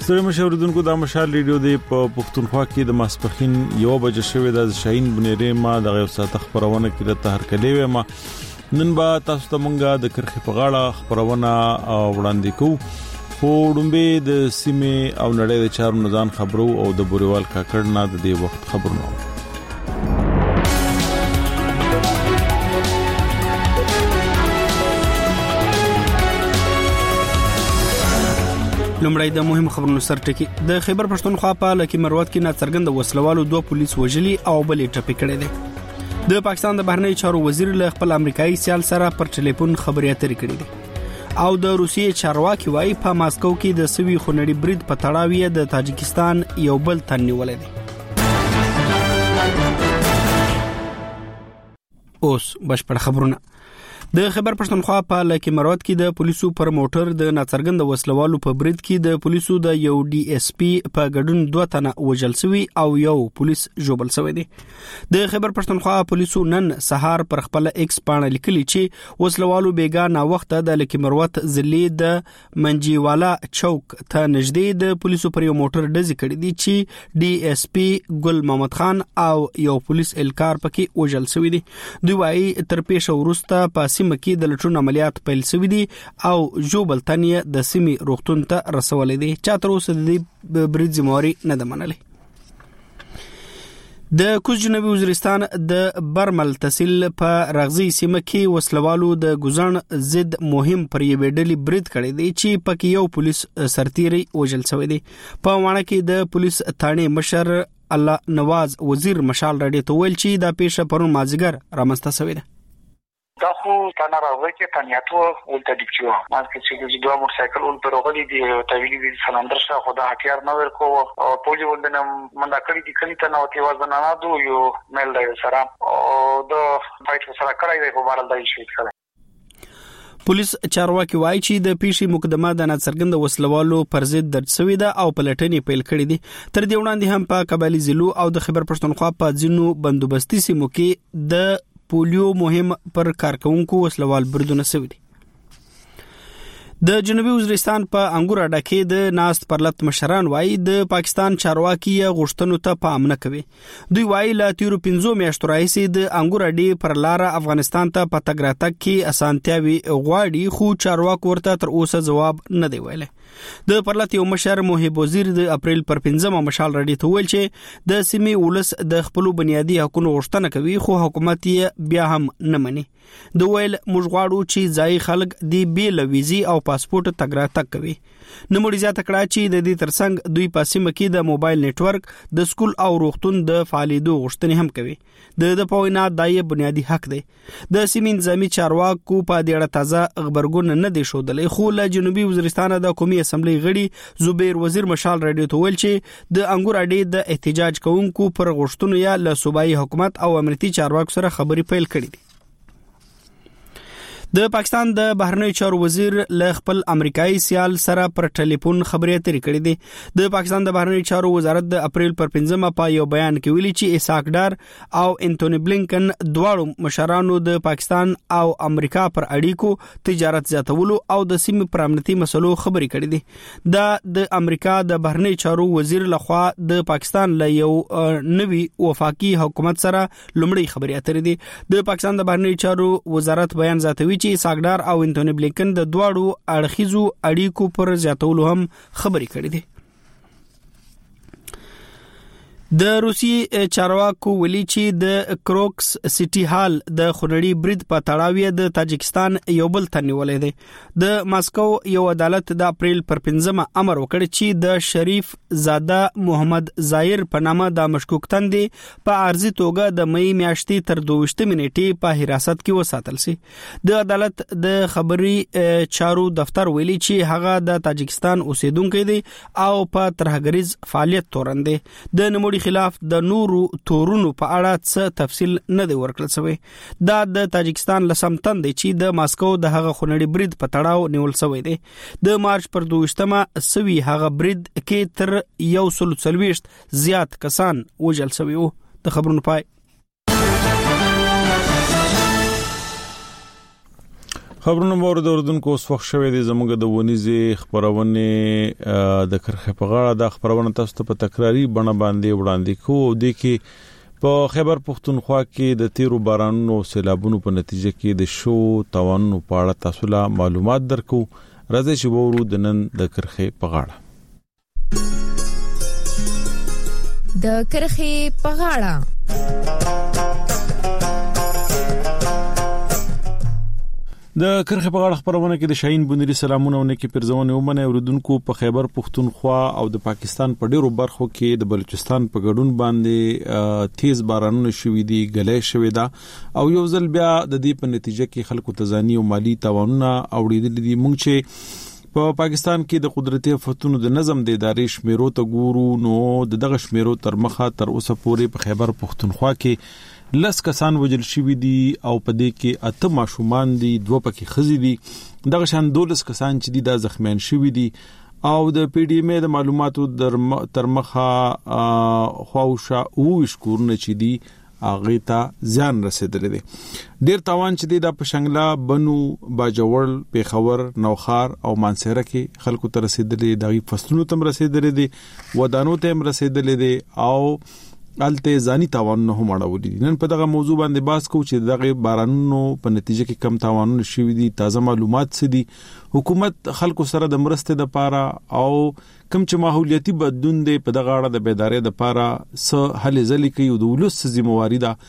ستړي مشوردونکو د مشال ریډیو د پښتونخوا کې د ماسپخین 1 بجې شوې د شاهین بنيري ما د غو ساعت خبرونه کې د تهر کلیوي ما نن با تاسو ته مونږه د کرخي په غاړه خبرونه وړاندې کوو پوډمبه د سیمه او نړۍ د چارو نزان خبرو او د بوريوال کاکړ نه د دې وخت خبرونه لومړی د مهم خبرونو سرټکی د خیبر پښتونخوا په لکی مروت کې ناڅرګند وسلوالو 2 پولیس وژلي او بلې ټپي کړي دي د پاکستان د بهرنی چارو وزیر له خپل امریکایي سیال سره پر ټلیفون خبرې اترې کړې دي او د روسیې چارواکي وايي په ماسکو کې د سوي خونړي برید په تړاو د تاجکستان یو بل تن نیولې دي اوس بشپړ خبرونه د خیبر پښتونخوا په لکی مروت کې د پولیسو پر موټر د ناڅرګند وسلوالو په برید کې د پولیسو د یو ډي اس پی په ګډون 2 تنه وژل شوی او یو پولیس جوبل شوی دی د خیبر پښتونخوا پولیسو نن سهار پر خپل ایکس پاڼه لیکلي چې وسلوالو بیګا وخت د لکی مروت ضلع د منجیوالا چوک ته نږدې د پولیسو پر یو موټر ډزې کړې دي چې ډي اس پی ګل محمد خان او یو پولیس الکار پکې وژل شوی دی دوی وايي تر پیښه وروسته په مکی د لټون عملیات پیل شوی دي او جوبل تنیه د سیمي روغتون ته رسولې دي چا تر اوسه د برید ذمہواری نه ده منلې د کوز جنوبي وزیرستان د برمل تحصیل په رغزي سیمه کې وسلوالو د ګزن ضد مهم پر یوې ډلې برید کړی دی چې پکې یو پولیس سرتیری وژل شوی دی په وانه کې د پولیس تھانې مشر الله نواز وزیر مشال راډیو ته ویل چې دا پیښه پرون مازیګر رامنځته شوې ده دا خو تنه راوځي چې تنیاتو ولته دیکچو ما چې د دوه موټرسایکل ول پر غلي دی تویلی د سلندر شه خدا هټیار نه ورکو او پولی ولدنه منډه کړی دي کلی ته نو تی وزن نه دو یو میل دی سره او د فایټ سره کړی دی په بارل دی شي کړی پولیس چارواکي وايي چې د پیښې مقدمه د ناڅرګند وسلوالو پر ضد درج شوې ده او پلټنې پیل کړې دي تر دې وړاندې هم په قبایلی ضلعو او د خیبر پښتونخوا په ځینو بندوبستي سیمو کې د پولیو مهم پر کارکونکو وسلوال بردونه شوی دي د جنوبي وزیرستان په انګور اډه کې د ناست پرلط مشران وايي د پاکستان چارواکي غوښتنو ته پام نه کوي دوی وايي لا تیرو 15 میاشتو راځي د انګور اډې پر لار افغانستان ته په تګ راتګ کې اسانتیاوي غواړي خو چارواکو ورته تر اوسه جواب نه دی ویلي د پرلط یو مشر محب وزیر د اپریل پر 15 مشال راډیو ته ویل چې د سیمې ولس د خپل بنیادی حقوقو غوښتنه کوي خو حکومت یې بیا هم نه مني د ویل موږ غواړو چې ځای خلک دی بیل ویزي او پاسپورت تګ راتګ کوي نموړي زیاته کړه چې د دې ترڅنګ دوی په سیمه کې د موبایل نتورک د سکول او روغتون د فعالیتو غوښتنې هم کوي د پوینا دای بنیادی حق دی د سیمې نظامی چارواکو په دې اړه تازه خبرګون نه دی شودلې خو له جنوبي وزیرستان د قومي اسمبلی غړي زبیر وزیر مشال راډیو ته ویل چې د انګور اډې د احتجاج کوونکو پر غوښتنو یا له صوبایي حکومت او امنیتي چارواکو سره خبرې پیل کړې دي د پاکستان د بهرنی چارو وزیر له خپل امریکایي سیال سره پر ټلیفون خبرې اترې کړې دي د پاکستان د بهرنی چارو وزارت د اپریل پر 15 په یو بیان کې ویلي چې اسحاق ډار او انټونی بلینکن دواړو مشرانو د پاکستان او امریکا پر اړیکو تجارت زیاتولو او د سیمې پر امنیتي مسلو خبرې کړې دي د امریکا د بهرنی چارو وزیر لخوا د پاکستان له یو نوي وفاقي حکومت سره لومړی خبرې اترې دي د پاکستان د بهرنی چارو وزارت بیان زیاتوي چې ساګدار او انټونی بلینکن د دواړو اړخیزو اړیکو پر زیاتولو هم خبرې کړې دي د روسي چارواکو ویلي چې د کروکس سټي هال د خونړي برید په تړاو د تاجکستان یو بل تن نیولې دی د ماسکو یو عدالت د اپریل پر 15 امر وکړ چې د شریف زاده محمد زایر په نامه د مشکوک تندې په عارضي توګه د مې میاشتې تر 22 منټې په حراست کې وساتل شي د عدالت د خبري چارو دفتر ویلي چې هغه د تاجکستان اوسیدونکو دی او په ترهګریز فعالیت تورن دی د نموړي خلاف د نورو تورونو په اړه څه تفصیل نه دی ورکړل شوی دا د تاجکستان لسمتن دی چې د ماسکو د هغه خونړي برید په تړاو نیول شوی دی د مارچ پر 22مه سوي هغه برید کې تر 140 زیات کسان وژل شوی وو د خبرونو پای خبرونه مورد اوردونکو اوس وخت شوه د زموږ د ونیزي خبرونه د کرخه په غاړه د خبرونه تاسو ته په تکراری بڼه باندې وړاندې کوو د کې په خیبر پختونخوا کې د تیرو بارانونو سیلابونو په نتیجه کې د شو توانونو په اړه تاسو له معلومات درکو راځي چې وورو د نن د کرخه په غاړه د کرخه په غاړه د کرخه په غاړه خبرونه کې د شاهین بنيري سلامونه ونه کې پرځونه ومنه اوردونکو په خیبر پختونخوا او د پاکستان په ډیرو برخو کې د بلوچستان په ګډون باندې تیز بارانونه شوې دي غلې شوې ده او یو ځل بیا د دې په نتیجه کې خلکو تزانی او مالی تاوانونه اوریدل دي مونږ چې په پاکستان کې د قدرتي آفتونو د نظم د ادارې شمیرو ته ګورو نو دغه شمیرو تر مخه تر اوسه پورې په خیبر پختونخوا کې لس کسان وجل شوی دي او په دې کې اته ماشومان دي دوه پکې خزي دي دغه شان 12 کسان چې دي د زخمیان شوی دي او د پی ډی ایم د معلوماتو تر مخه خواوشا او شکورونه چې دي اغه ته ځان رسیدل دي ډیر تاوان چې دي د پښنګلا بنو باجوړ پیښور نوخار او مانسهره کې خلکو ته رسیدل دي دغه فصلونو تم رسیدل دي ودانو ته رسیدل دي او الته ځاني تاوان نه هم اړولې دي نن په دغه موضوع باندې بحث کوو چې دغه بارانونو په نتیجه کې کم تاوانونه شوي دي تازه معلومات څه دي حکومت خلکو سره د مرستې لپاره او کم چې ماحولیاتي بدلون دی په دغه اړه د بیدارۍ لپاره څه هلې ځلې کوي او د ولس ذمہواری ده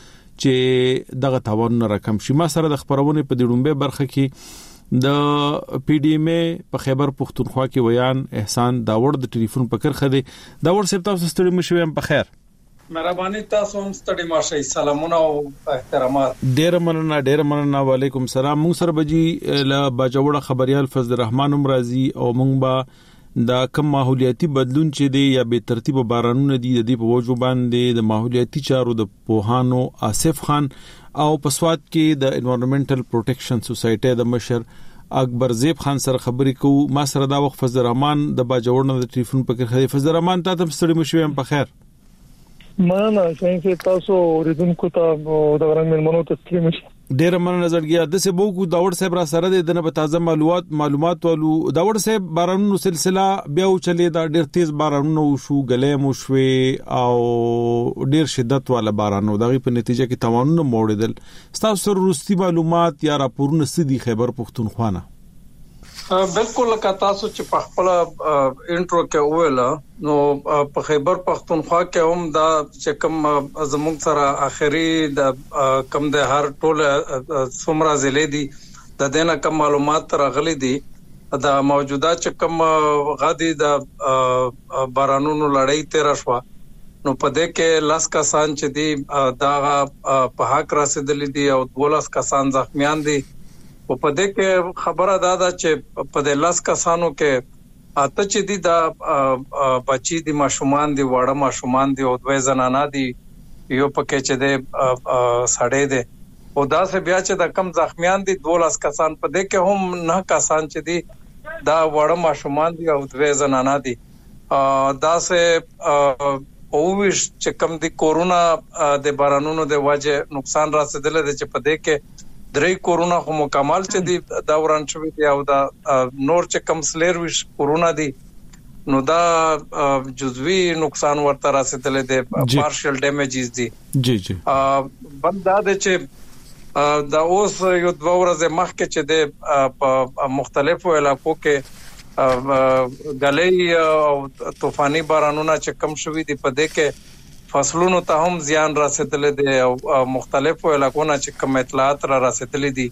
چې دغه تاوانونه راکم شي ما سره د خبرونه په ډیډومبه برخه کې د پی ډی ایم په خیبر پختونخوا کې ویان احسان داوړ د ټلیفون په کرخه دی داوړ صاحب تاسو ستړي مشوي هم په خیر مهرباني تاسو هم ستړي ماشي سلامونه او احترامات ډیر مننه وعلیکم السلام موږ سره بجی لا باجوړه خبريال فضل الرحمن امرازي او موږ با د کم ماحولیاتي بدلون چې دی یا به ترتیب بارانونه دي د دې په وجو باندې د ماحولیاتي چارو د پوهانو آصف خان او پسواد کې د انوایرنمنټل پروټیکشن سوسایټي د مشر اکبر زیب خان سره خبرې کوو ما سره دا وخت فضل الرحمن د باجوړه د ټلیفون په کې فضل الرحمن تاسو ستړي مشوي هم په خیر مننه چې تاسو اوریدونکو ته د غرنګ ملمنو ته مشي ډیر مننه زړګیا د سه بوکو داوړ صاحب را سره د نه تازه معلومات ولو داوړ صاحب بارانونو سلسله بیا چلی دا ډیر تیز بارانونو شو غلې مو شوي او ډیر شدت والا بارانو دغه په نتیجه کې توانونه موړدل تاسو سره روستي معلومات یا راپورونه سدي خیبر پختونخوا نه بالکل تاسو چې په خپل انټرو کې ویلا نو په خیبر پختونخوا کې هم دا چې کوم زموږ سره اخري د کم د هر ټول څومره ضلع دي د دینه کوم معلومات راغلي دي دا موجوده چې کوم غادي د بارانونو لړۍ تیر شو نو په دې کې لاس کسان چې دي دا په حق رسیدلي دي او 12 کسان زخمیان دي او په دې کې خبره ده چې په دې لاس کسانو کې اته چې دي دا بچي دي ماشومان دي وړه ماشومان دي او دوه زنانه دي یو پکې چې دي ساړې دي او دا سه بیا چې دا کم زخمیان دي 12 کسان په دې کې هم 9 کسان چې دي دا وړه ماشومان دي او دوه زنانه دي دا سه او ویش چې کم دي کورونا د بارانونو د وجه نقصان رسیدل دي چې په دې کې درې کورونا خو مکمل چې دی دا وران شوی دی او دا نور چې کم سلیر وش کورونا دی نو دا جزوی نقصان ورته رسیدل دی پارشل ډیمیجز دی جی بل دا چې دا اوس یو 2 ورځې مخکې چې دی په مختلفو علاقو کې غلې او طوفاني بارانونه چې کم شوی دی په دې کې فصلونو ته هم زیان رسیدل دي او مختلفو علاقونو چې کوم اطلاعات را رسیدل دي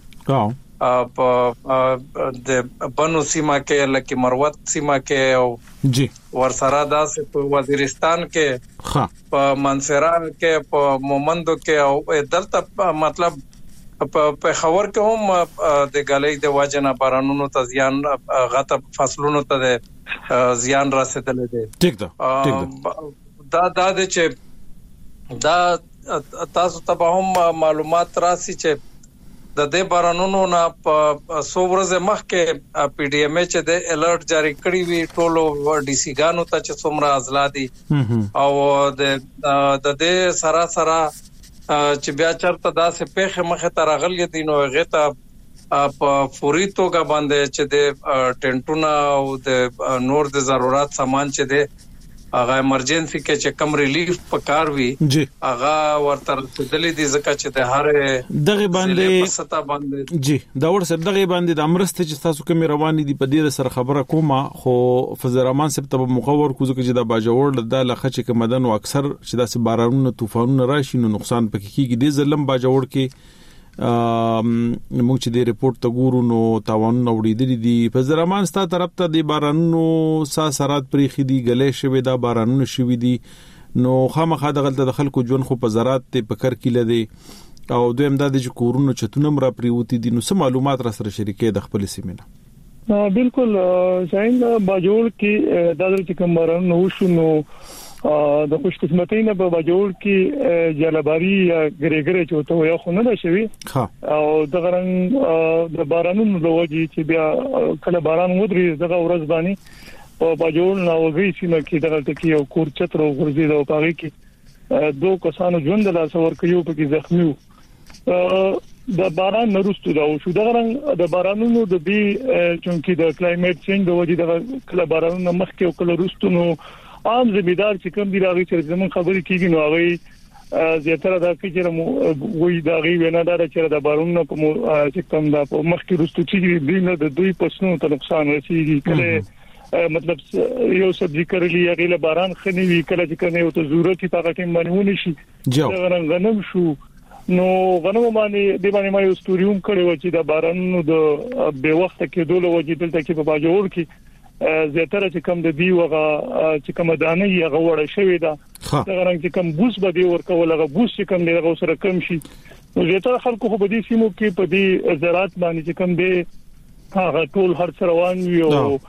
په د بنو سیمه کې لکه مروت سیمه کې او جی ورسره داسې په وزیرستان کې په منصرا کې په مومندو کې او دلته مطلب په خبر کې هم د غلې د واجنه بارانونو ته زیان غته فصلونو ته زیان رسیدل دي ټیک ده دا چې دا تاسو ته هم معلومات راسي چې د دې بارانونو نه په 100 ورځې مخکې پی ډی ایم چې د الرټ جاری کړی وی ټولو ډي سی ګانو ته چې څومره ازلادي او د دې سره چې بیا چرته داسې پیخه مخه تر غلې دي نو هغه ته په فوري توګه باندې چې د ټنټونه او د نور د ضرورت سامان چې د هغه ایمرجنسي کې چې کم ریلیف پکار وي هغه ورته رسیدلې دي ځکه چې د هر دغه باندې جی دا ورسره دغه باندې د امرسته چې تاسو کوم رواني دي په دې سره خبره کومه خو فزرمان سپ ته مقور کوزو کې د باجوړ د لخه چې مدن او اکثر چې د بارانونو طوفانونو راشي نو نقصان پکې کیږي د ظلم باجوړ کې موږ چې د ریپورت ته ګورو نو تاوانونه وړيدلې دي په زرمان ستا طرف ته د بارانونو ساسرات پرېخي دي غلې شوي دا بارانونه شوي دي نو خامخا د غلطه د خلکو ژوند خو په زراعت ته پکر کیله دي او دویم د دې کورونو چتونه مر پریوتی دي نو سم معلومات را سره شریکې د خپل سیمه بالکل شاین باجوړ کې د دې کوم بارانونه وشو نو د خوش قسمتۍ نه په باجوړ کې جلباري ګریګره چوته یو خو نه شوی او د غرنګ د بارانونو د وجې چې بیا کله باران ودري دغه ورځ باندې په باجوړ نو وګړي سیمه کې دغه ټکی یو کور چتر ورزيد او پاره کې دوه کسانو ژوند لا څور کيو په کې زخمی د باران نرستو دا شو د غرنګ د بارانونو د دې چونکی د کلایمټ چینج د وجې د کله بارانونو مخکې او کله رستو نو عام ذمہدار چې کوم دی راغی چې زمون خبرې کیږي نو هغه زیاتره دا چې وی دا غي ونادار چې د بارونو په چې کوم دا په مخکې رستو چې دی نه د دوی پسنو ته نقصان رسیږي کله مطلب یو سبزی کرلی هغه له باران خنی وی کله چې کنه او ته ضرورت په ټیم باندې ونی شي غنم شو نو غنم باندې د باندې ما یو ستوریوم کړو چې د بارانونو د به وخت کې دوله وجې دلته کې په باجوړ کې زیاتره چې کم د دی وغه چې کوم دانه یې غوړې شوې ده دا رنګ چې کم بوس به دی ورکول هغه بوس چې کم دی سره کم شي نو زیاتره خلکو خو په دې سیمو کې په دې زراعت باندې چې کم دی هغه ټول هر څه روان وي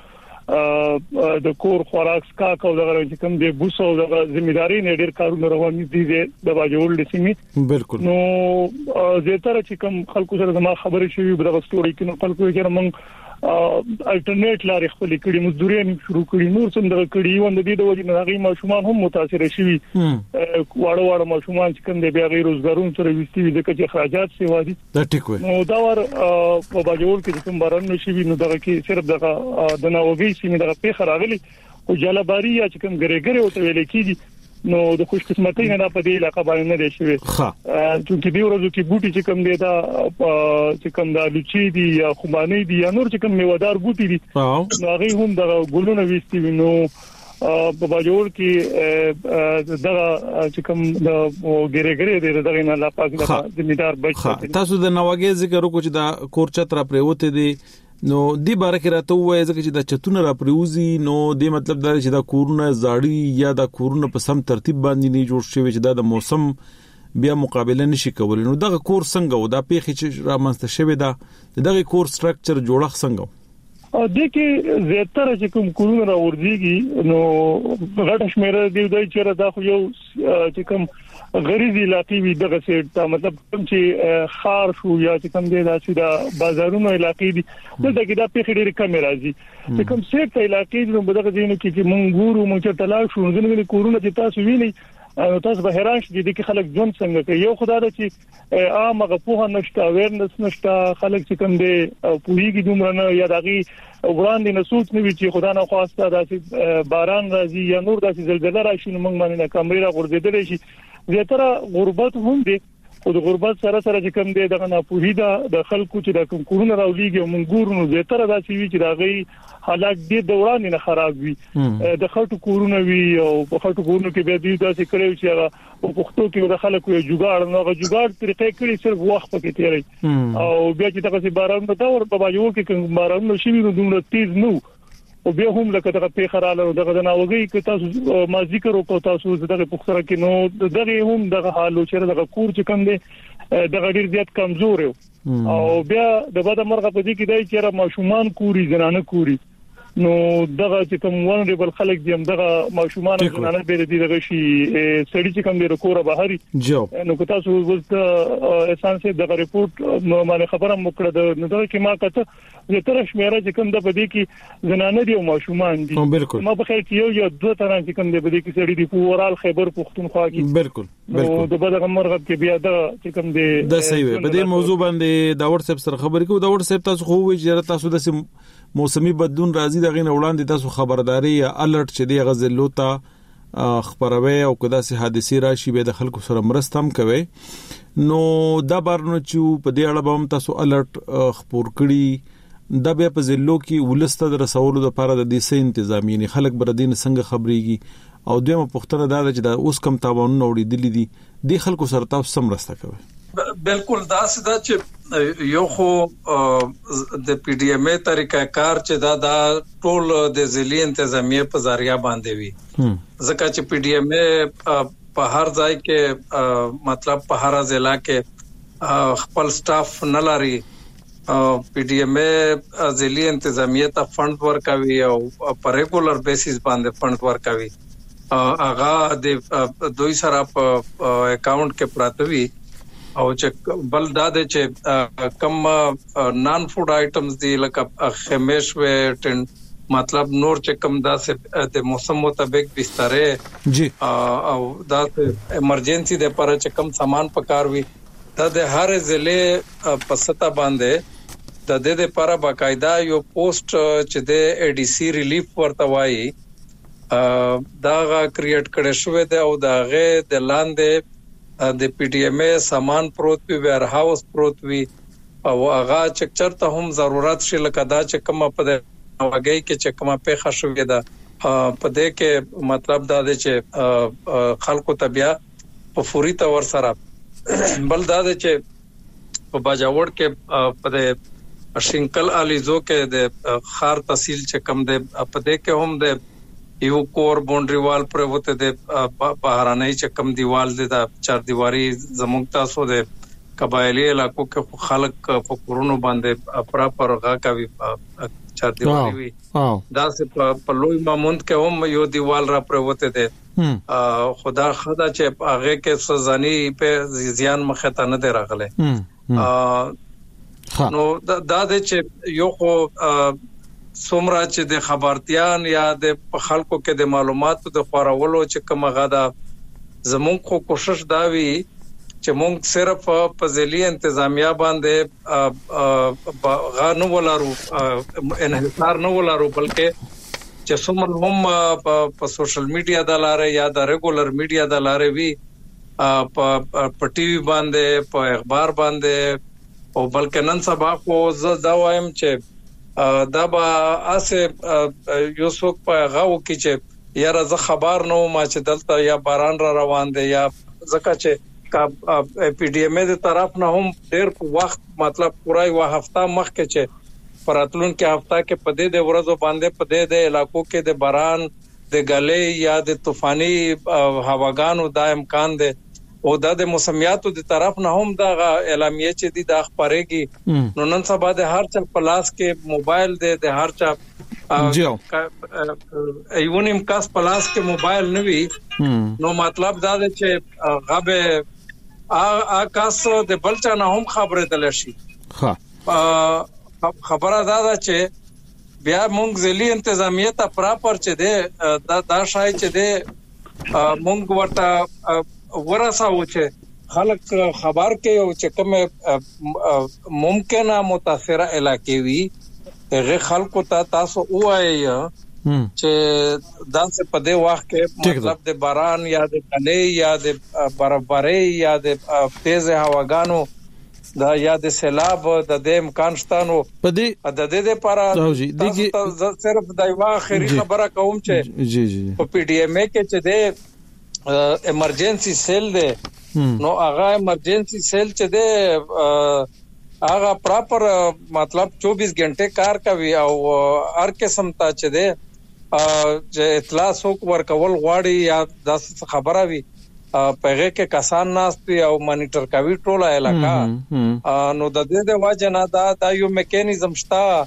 او د کور خوراک سکاک او دا رنګ چې کم دی بوس او د ځمېداري نه ډېر کارونه روان دي د باجوړ د سیمې بالکل نو زیاتره چې کم خلکو سره زما خبرې شوي په دغه ستوري کې نو خلکو یې موږ الټرنیټ لارې خپل کړي مزدوري شروع کړي نور څنګه دغه کړي وند دي د وجې نه غي ماشومان هم متاثر شي واړه ماشومان چې کوم دي بیا غیر روزګارون سره وستي دي چې اخراجات سی وادي دا ټیک وي نو دا ور په باجوړ کې کوم باران نشي نو دغه کې صرف دغه د ناوګي سیمه دغه په خراغلي او جلباري یا چې کوم ګریګره او ته ویل کېږي نو د خوش قسمتۍ نه په دې علاقې باندې نه دی شوی چې دې ورځو کې بوټي چې کوم دی دا چې کوم د لچې دي یا خماني دي یا نور چې کوم میوهدار بوټي دي نو هغه هم د ګلونو وستي نو په باجوړ کې دغه چې کوم د ګریګری دی دغه نه لا پاک د ذمہدار بچ تاسو د نواګي ذکر وکړو چې د کورچت را پریوته دي نو دی بارکه راته وایي چې د چتونه را پریوزي نو دی مطلب دا چې دا کورونه زاړی یا دا کورونه په سم ترتیب باندې نه جوړ شوی چې د موسم بیا مقابله نشي کولای نو دغه کور څنګه و دا پیخي چې را منځته شوی دا دغه کور سټرکچر جوړښت څنګه د کې زیاتره چې کوم کورونه را ورځيږي نو غټ شمیره دی چې دا خو یو چې کوم غریزي علاقې وي دغه څه مطلب چې خار شو یا چې کوم دی دا چې دا بازارونو علاقې دي دلته کې دا پیخي ډېر کم راځي چې کوم څه ته علاقې نو بدغه دینو کې مونږ ګورو مونږ ته تلاش شو ځنګل کورونه چې تاسو ویني تاسو به حیران شئ چې خلک ژوند څنګه کوي یو خدای دا چې عام غوښه نشته اویرنس نشته خلک چې کوم دی پوریږي دومره نه یا دغه وړاندې نه سوچ نه وي چې خدای نه خواسته دا چې باران راځي یا نور داسې زلزلہ راشي نو موږ باندې کمرې را غورځېدل شي زیاتره غربت هم دي او د غربت سره چې کوم دی دغه نه پوهیدا د خلکو چې د کوم کورونه راولېږي موږ ګورو نو زیاتره داسې وي چې دغه حالات د دوران نه خراب وي د خلکو کورونه وي او په خلکو کورونو کې به دي داسې کړی چې هغه په پښتو کې د خلکو یو جوګاړ نو هغه جوګاړ طریقې کړی صرف وخت پکې تیری او بیا چې دغه باران نه دا ور په باجوړ کې کوم باران نو شي نو دومره تیز نو او بیا هم لکه دغه پیخراله دغه ناوګي کې تاسو ما ذکر وکړ تاسو دغه پخره کې نو دغه هم دغه حالو چې دغه کور چې کم دی دغه ډیر زیات کمزور او بیا د بده مرغه په دې کې دی چې ماشومان کوري زنانه کوري نو دغه چې کوم ونریبل خلک دي هم دغه ماشومان جنانه به دي دغه شي سړي چې کوم د کوره بهاري نو که تاسو ولته احسان سي دغه ریپورت باندې خبره مکړه د نو دغه کې ما کته د تر شمیره چې کوم د بدی کې جنانه دي او ماشومان دي ما په خیر کې یو دوه تر چې کوم د بدی کې سړي دي په اورال خیبر پختونخوا کې بالکل د بدغه مرغب کې بیا د چې کوم د صحیح وي په دې موضوع باندې دا واتس اپ سره خبرې کوو دا واتس اپ تاسو خو وی چې تاسو د موسمي بدلون راځي دغه نه وړاندې تاسو خبرداري یا الرټ چې دی غزلو ته خبروي او کدا سي حادثه راشي به د خلکو سره مرسته هم کوي نو دا بارنو چې په دې اړه به تاسو الرټ خبر کړي دا به په زلو کې ولسته د رسولو لپاره د دې سي تنظیم یعنی خلک بر دین څنګه خبريږي او دویمه پښتنه دا چې دا اوس کم تاوان نوړي دي د خلکو سره تاسو سم مرسته کوي بالکل دا سدا چې یو خو د پی ډی ایم ای طریقہ کار چې دا ټول د ځلی انتظامیه په ذریعہ باندې وي ځکه چې پی ډی ایم ای په هر ځای کې مطلب په هر ضلع کې خپل سټاف نه لري پی ډی ایم ای ځلی انتظامیه ته فند ورکوي او په ریګولر بیسس باندې فند ورکوي هغه د دوی سره په اکاؤنٹ کې پراته وي او چې بل دا د چې کم نان فود آیټمز دی لکه خمیش وټن مطلب نور چې کم دا سه د موسم مطابق بسترې جی او دا ایمرجنسي د پر چې کم سامان پکار وي دا د هر ضلع په ستا باندې د دې لپاره باقاعده یو پوسټ چې د ای ډی سی ریلیف ورته وایي دا کریټ کړي شوې ده او دا غي د لاندې د پی ډی ایم ای سامان پروت وی ویر هاوس پروت وی او هغه چکچر ته هم ضرورت شي لکه دا چې کومه په واګي کې چې کومه په خښوي ده په دې کې مطلب دا دی چې خلکو طبيع په فوري تور سره بل دا دی چې په باجاوړ کې په شینکل الیزو کې د خار تحصیل چې کم ده په دې کې هم د یو کور باونډري وال پر وته د بهرانه چې کم دیوال د چار دیواری زموږ تاسو د قبایلی علاقو کې خلک په کورونو باندې پراپر غا کوي چار دیواری وي دا سه په لوی ماموند کې هم یو دیوال را پر وته ده خدا چې هغه کې سزانی په زیان مخه ته نه دی راغله نو دا د چې یو خو سومرا چې د خبرتيان یا د خلکو کې د معلوماتو د خورولو چې کومه غدا زموږ خو کوشش دا وی چې موږ صرف په ځلی انتظامیه باندې غانو ولارو انحصار نه ولارو بلکې چې څومره هم په سوشل میډیا د لارې یا د ریګولر میډیا د لارې وی په ټي وي باندې په اخبار باندې او بلکې نن سبا خو زه دا وایم چې دا به اسه یو څوک په غاو کې چې یاره زه خبر نه ما چې دلته یا باران را روان دی یا ځکه چې پی ډی ایم ای د طرف نه هم ډېر وخت مطلب پوره یو هفته مخکې چې پراتلون کې هفته کې په دې د ورځو باندې په دې د علاقو کې د باران د غلې یا د طوفاني هواګانو د امکان دی او د موسمیاتو د طرف نه هم دا اعلامیه چې دی د خبرېږي نو نن سبا د هر چا پلاس کې موبایل د هر چا ایونیم کاس پلاس کې موبایل نوي نو مطلب دا دی چې غبه کاس د بلچا نه هم خبره دل شي خبره دا چې بیا مونږ ځلی انتظامیه ته پراپر چې دی دا شای چې دی مونږ ورته ورساو چې خلک خبر کې او چې کوم ممکنه متاثره علاقې وي هغه خلکو ته تاسو وایي چې دا څه په دې وخت کې مطلب د باران یا د کلې یا د برابرۍ یا د تیز هواګانو دا یا د سیلاب د امکان شتانو په دې د دې لپاره صرف د یو اخري خبره کوم چې جی جی په پی ډی ایم ای کې چې د ایمرجنسي سیل ده نو هغه ایمرجنسي سیل چې ده هغه پراپر مطلب 24 غنټه کار کوي او هر قسم ته چې ده چې اطلاع څوک ورکول غواړي یا د خبره وي پهغه کې کسان ناشتي او مانیټر کوي ټوله علاقہ نو د دې د واجنه دا یو میکانیزم شته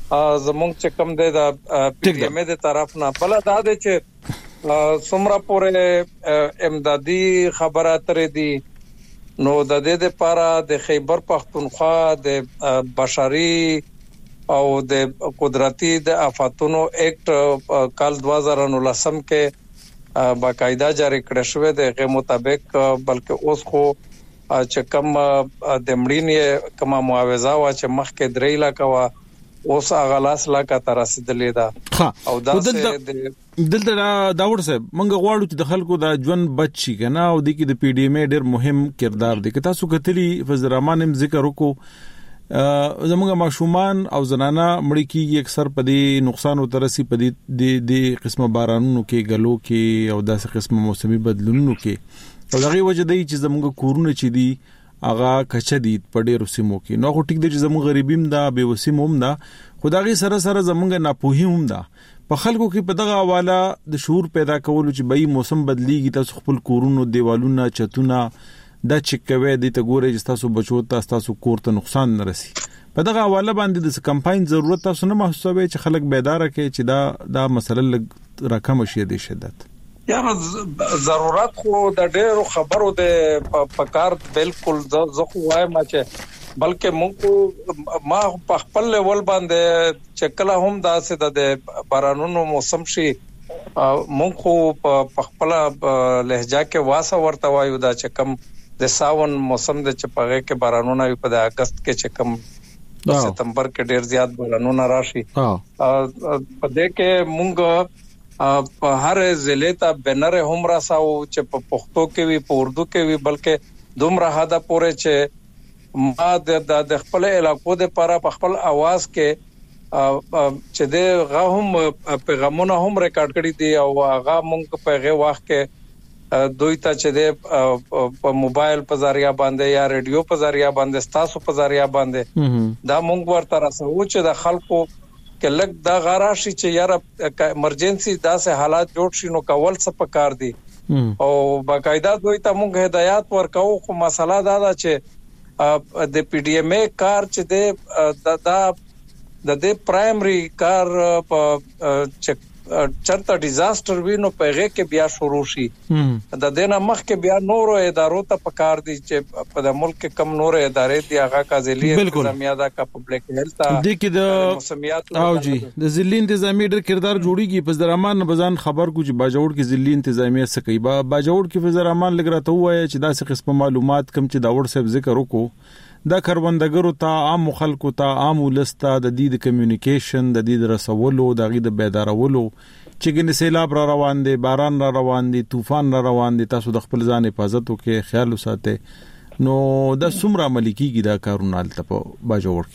زمونږ چې کم دی د PDMA د طرف نه بل دا دی چې سمرا پورې امدادي خبره ترې دي نو د دې لپاره د خیبر پختونخوا د بشري او د قدرتي د آفاتونو اکټ کال 2019 کې باقاعده جاری کړی شوی دی غو مطابق بلکې اوس خو چې کم د مړینې کما معاوضه وا چې مخکې 3 لک وا اوس اغلاس لک تر رسیدلې ده او دا دلته داور صاحب مونږ غواړو چې د خلکو د ژوند بچي کنه او د کې د PDMA ډېر مهم کردار دی که تاسو کتلی فضل الرحمن هم ذکر وکړو زموږ ماشومان او زنانه مړی کیږي اکثر په دې نقصان او ترسي په دې د قسمه بارانونو کې غلو کې او داسې قسمه موسمي بدلونونو کې او دغه وجه دی چې زموږ کورونه چې دي اغا کچ دي په ډېر سیمو کې نو خو ټیک دی چې زموږ غریبیم دا بے وسیم هم دا خدای سره سره زموږ ناپوهي هم دا په خلکو کې په دغه حواله د شعور پیدا کولو چې بای موسم بدلیږي تاسو خپل کورونو دیوالونه چتونه دا چکوي د تګوري چې تاسو بچو تاسو کور ته نقصان نه رسي په دغه حواله باندې د کمپاین ضرورت تاسو نه محسوسوي چې خلک بیدار کړي چې دا مسله راکم شي د شدت یار ضرورت خو د ډېرو خبرو د پکار بالکل زه خو وایم چې بلکې مونږ ما په خپل لیول باندې چې کله هم داسې د بارانونو موسم شي مونږ خو په خپل لهجه کې واسه ورته وایو دا چې کم د ساون موسم د چپغه کې بارانونه په د اگست کې چې کم د ستمبر کې ډیر زیات بارانونه راشي په دې کې مونږ په هر ضلع ته بنر هم راساو چې په پښتو کې وي په اردو کې وي بلکې دومره حدا پورې چې ما د خپل علاقو د لپاره په خپل आवाज کې چې د غهم پیغامونه هم ریکارډ کړي دي او هغه مونږ په غو وخت کې دوی ته چې د په موبایل په ذریعہ باندې یا ریډیو په ذریعہ باندې تاسو په ذریعہ باندې دا مونږ ورته راسو چې د خلکو کې لګ دا غراشي چې یاره ایمرجنسي داسې حالات جوړ شي نو کول څه پکار دي او باقاعده دوی ته مونږ هدایت ورکو خو مسله دا ده چې د PDMA کار چې د د پرایمري کار په چرته ډیزاستر وینو پیغه کې بیا شروع شي د دینه مخ کې بیا نورو ادارو ته پکار دي چې په د ملک کم نور ادارې دی هغه کازلی انتظامیه دا کا پبلک هیلث د کې د موسمیات او جی د ذلی انتظامی ډېر کردار جوړیږي په درمان بزان خبر کو چې باجوړ کې ذلی انتظامیه سکی باجوړ کې په درمان لګراته وای چې داسې قسم معلومات کم چې داور صاحب ذکر وکړو دا کروندګرو ته عام خلکو ته عام ولسته د دې د کمیونیکیشن د دې د رسولو د غي د بیدارولو چې ګنې سیلاب را روان دي باران را روان دي طوفان را روان دي تاسو د خپل ځان حفاظت وکړئ خیال وساتئ نو د سمرا ملکیږي دا کارونه الته په باجوړ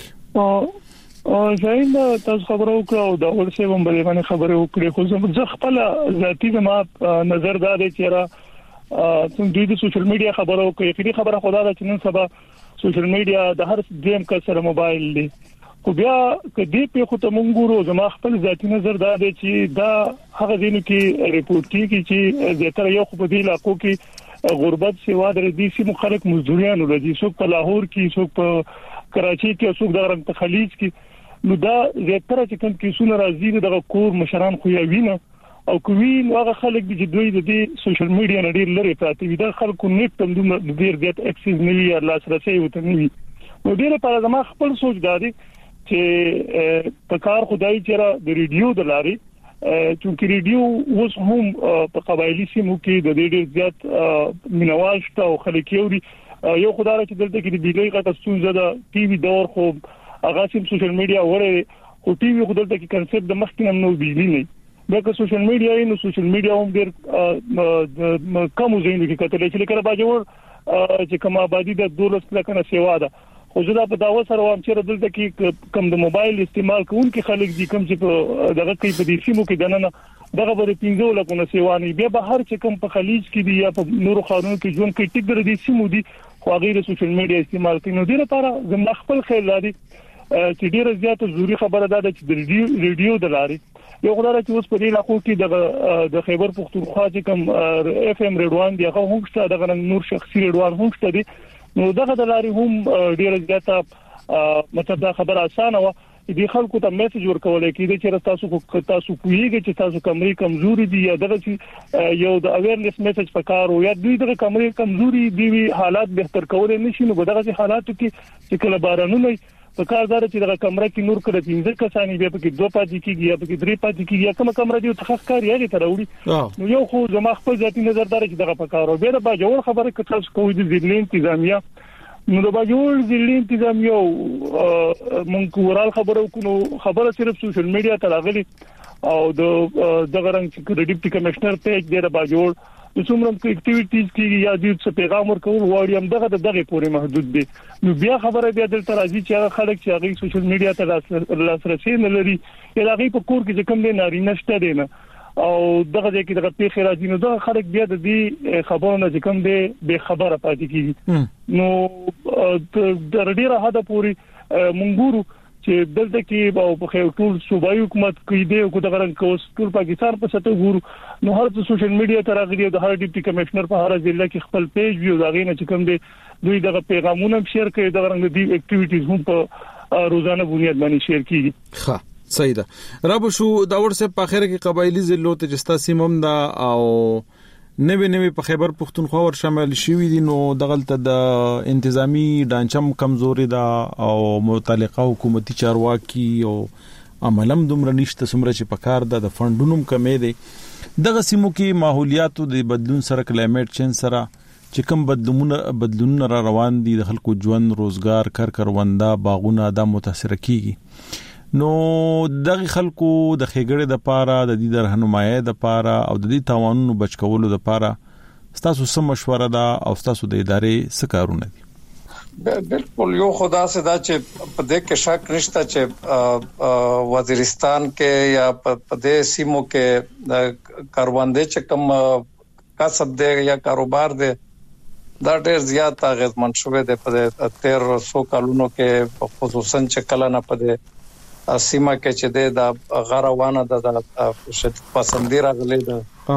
کې ځین تاسو خبرو کړو دا ورسې هم باندې خبرو کړې خو زه خپل ذاتی ما نظر دا دی چې را څنګه د سوشل میډیا خبرو کوي خېری خبره خدا دا چې نن سبا سوشل میډیا د هر دیم کا سره موبایل دی خو بیا کدی په خو ته مونږ ګورو زما خپل ذاتی نظر دا دی چې دا هغه دینو کې ریپورت کیږي چې زیاتره یو خو په دې علاقو کې غربت سیوا در دي سي مخالف مزدوريان ولدي څوک په لاهور کې څوک په کراچي کې څوک د رنګ خلیج کې نو دا زیاتره چې کوم کیسونه راځي دغه کور مشران خو یوینه او کوي هغه خلک چې دوی د دې سوشل میډیا نه ډیر لري پراته وي دا خلکو نیټ تم ډیر ډیر اکسس نه وي لاسرسي وته نه وي نو ډیر په زما خپل سوچ دادي چې په کار خدای چې د ریډیو د لاري چې ریډیو اوس هم په قبایلی سیمو کې د ډیر زیات مینوال شته او خلک یوري یو خدای چې دلته کې د بیلې غټه ستونزه ده ټي وي دور خو هغه سیم سوشل میډیا وره خو ټي وي خو دلته کې کنسپټ د مخکې نو بجلی نه دا سوشل میډیا نو سوشل میډیا هم ډیر کم وزین کې کتل چې لکه باجوړ چې کوم آبادی د 12 لکه سیوا ده خو زه دا په داوا سره وام چې دلته کې کم د موبایل استعمال کوونکي خلک دي کم چې په دغه کې په دې سیمو کې دنه دغه به 15 لکه سیوانی بیا به هر چې کم په خلیج کې دي یا په نورو خارونو کې ژوند کوي ټیک د دې سیمو دي خو غیر سوشل میډیا استعمال کوي نو ډیره لپاره زما خپل خیال لري چې ډیره زیاته ضروری خبره ده چې د ریډیو د لاري یو خدای چې اوس په دې علاقو کې د خیبر پختونخوا چې کوم اف ام ریډوان دی هغه هم څه دغه نور شخصي ریډوان هم څه دي نو دغه د لاري هم ډیره زیاته مطلب دا خبره اسانه و دې خلکو ته میسج ورکول کېږي چې تاسو کویږي چې تاسو کمرې کمزوري دي یا دغه یو د اویرنس میسج پکارو یا دوی دغه کمرې کمزوري دي حالات بهتر کول نشي نو دغه حالاتو کې چې کله بارانونه په کاردار چې دغه کمره کې نور کړه 15 کسانی به په کې 2 پاتې کېږي یا په کې 3 پاتې کېږي یا کوم کمره دی تخصص کاری هغه تر وړي نو یو خو زما خپل ذاتي نظر دار چې دغه پکارو به د باجوړ خبره کړه کوی د ځلین انتظامیه نو د باجوړ ځلین انتظامیه مونږ ورال خبرو کو خبره صرف سوشل میډیا ته راغلي او دغه رنګ چې د ډیپټي کمشنر پیج دی د باجوړ د څومره اکټیویټیز کې یا د څه پیغام ورکول واړی هم دغه پورې محدود دي نو بیا خبره بیا دلته راځي چې خلک چې هغه سوشل میډیا ته لاسرسي نه لري یا هغه په کور کې کوم دی نارینه شته دي نه او دغه کې دغه پیښه راځي نو دغه خلک بیا د دې خبرونه چې کوم دی به خبره پاتې کیږي نو د ډیره حد پورې مونږ چې دلته کې او په ټول صوبایي حکومت کې دی او دغه رنګ کوس ټول پاکستان په سطح ګورو نو هر څه سوشل میډیا ته راغلي د هر ډیپټي کمشنر په هر ضلع کې خپل پیج ویو دا غینه چې کوم دی دوی دغه پیغامونه شیر کوي دغه رنګ دی اکټیویټیز هم په روزانه بنیاد باندې شیر کیږي ښه صحیح ده رب شو دا ورسه په اخر کې قبایلی ضلعو ته جستا سیمم دا او نوی په خیبر پختونخوا ور شامل شوی دي نو دغلت د انتظامی ډانچم کمزوري دا او متعلقه حکومتي چارواکي او عملم دومره نشته سمره چې پکار ده د فندونم کمې دي دغه سیمو کې ماحولیاتو د بدلون سره کلایمټ چینج سره چې کوم بدلون را روان دي د خلکو ژوند روزګار کارونده باغونه دا متاثر کیږي نو دغه خلکو د خېګړې د پاره د دې د رهنمایي د پاره او د دې توانونو بچکولو د پاره تاسو سم مشوره ده او تاسو د ادارې څه کارونه دي بالکل یو خدا سے دا چې په دې کې شک نشته چې وزیرستان کې یا په دې سیمو کې کاروباندې چې کوم کسب دی یا کاروبار دی دا ډېر زیات اغیزمن شوی دی په 1300 کلونو کې خصوصا چې کله نه په دې سیمه کې چې د غروانه د شدت پسندی راغلي ده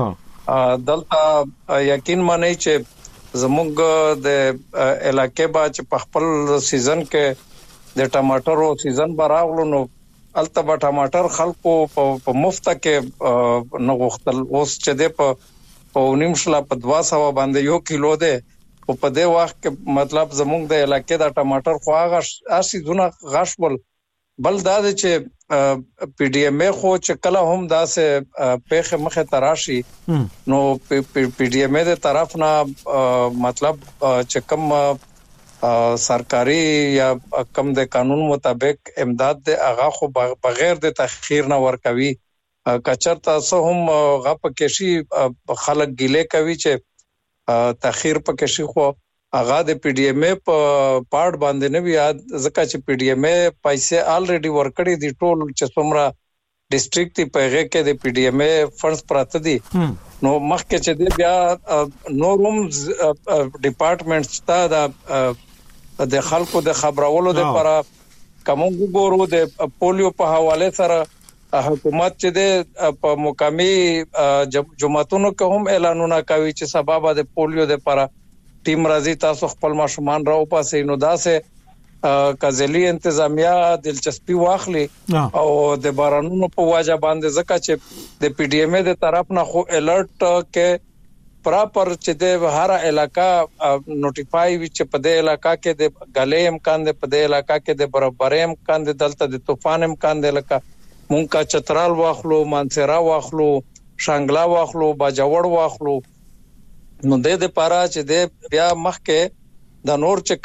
دلته یقین مانی چې زموږ د علاقې با چې په خپل سیزن کې د ټماټرو سیزن براغلو نو البته ټماټر خلکو په مفت کې نو غختل اوس چې د په نیمشلا په 200 باندې یو کیلو ده او په دې وخت کې مطلب زموږ د علاقې د ټماټر خواغه اسی دونه غشول بل دا چې پی ډی ایم ای خو چې کله هم دا سه پیخه مخه تراشي نو پی ډی ایم ای د طرف نه مطلب چې کوم سرکاري یا کم د قانون مطابق امداد د اغا خو بغیر د تاخير نه ورکوي کچرته سه هم غپ کېشي خلک ګیله کوي چې تاخير پکې شي خو اغا د پی ډی ایم ای په پارت باندې نه بیا ځکه چې پی ډی ایم ای پیسې الریډي ورکړي دي ټول چې څومره ډیسټریکټ په هغه کې د پی ډی ایم ای فندز پراته دي نو مخکې چې دی بیا نوروم ډپارټمنټ ستا د خلکو د خبرولو لپاره کوم ګورو د پولیو په حواله سره حکومت چې د په مقامي جماعتونو کې هم اعلانونه کوي چې سبب د پولیو لپاره ټیم راځي تاسو خپل ماشومان راو پاسې نو داسې کازلی انتظامیه دلچسپي واخلي او د بارانونو په واجب باندې ځکه چې د پی ډی ایم ای د طرف نه خو الرټ کې پراپر چې د هر علاقہ نوټیفای وي چې په دې علاقہ کې د غلې امکان د په دې علاقہ کې د برابرې امکان د دلته د طوفان امکان د لکه مونږ کا چترال واخلو مانسرا واخلو شانګلا واخلو باجوړ واخلو نو د پاره چې د بیا مخکې د نور چې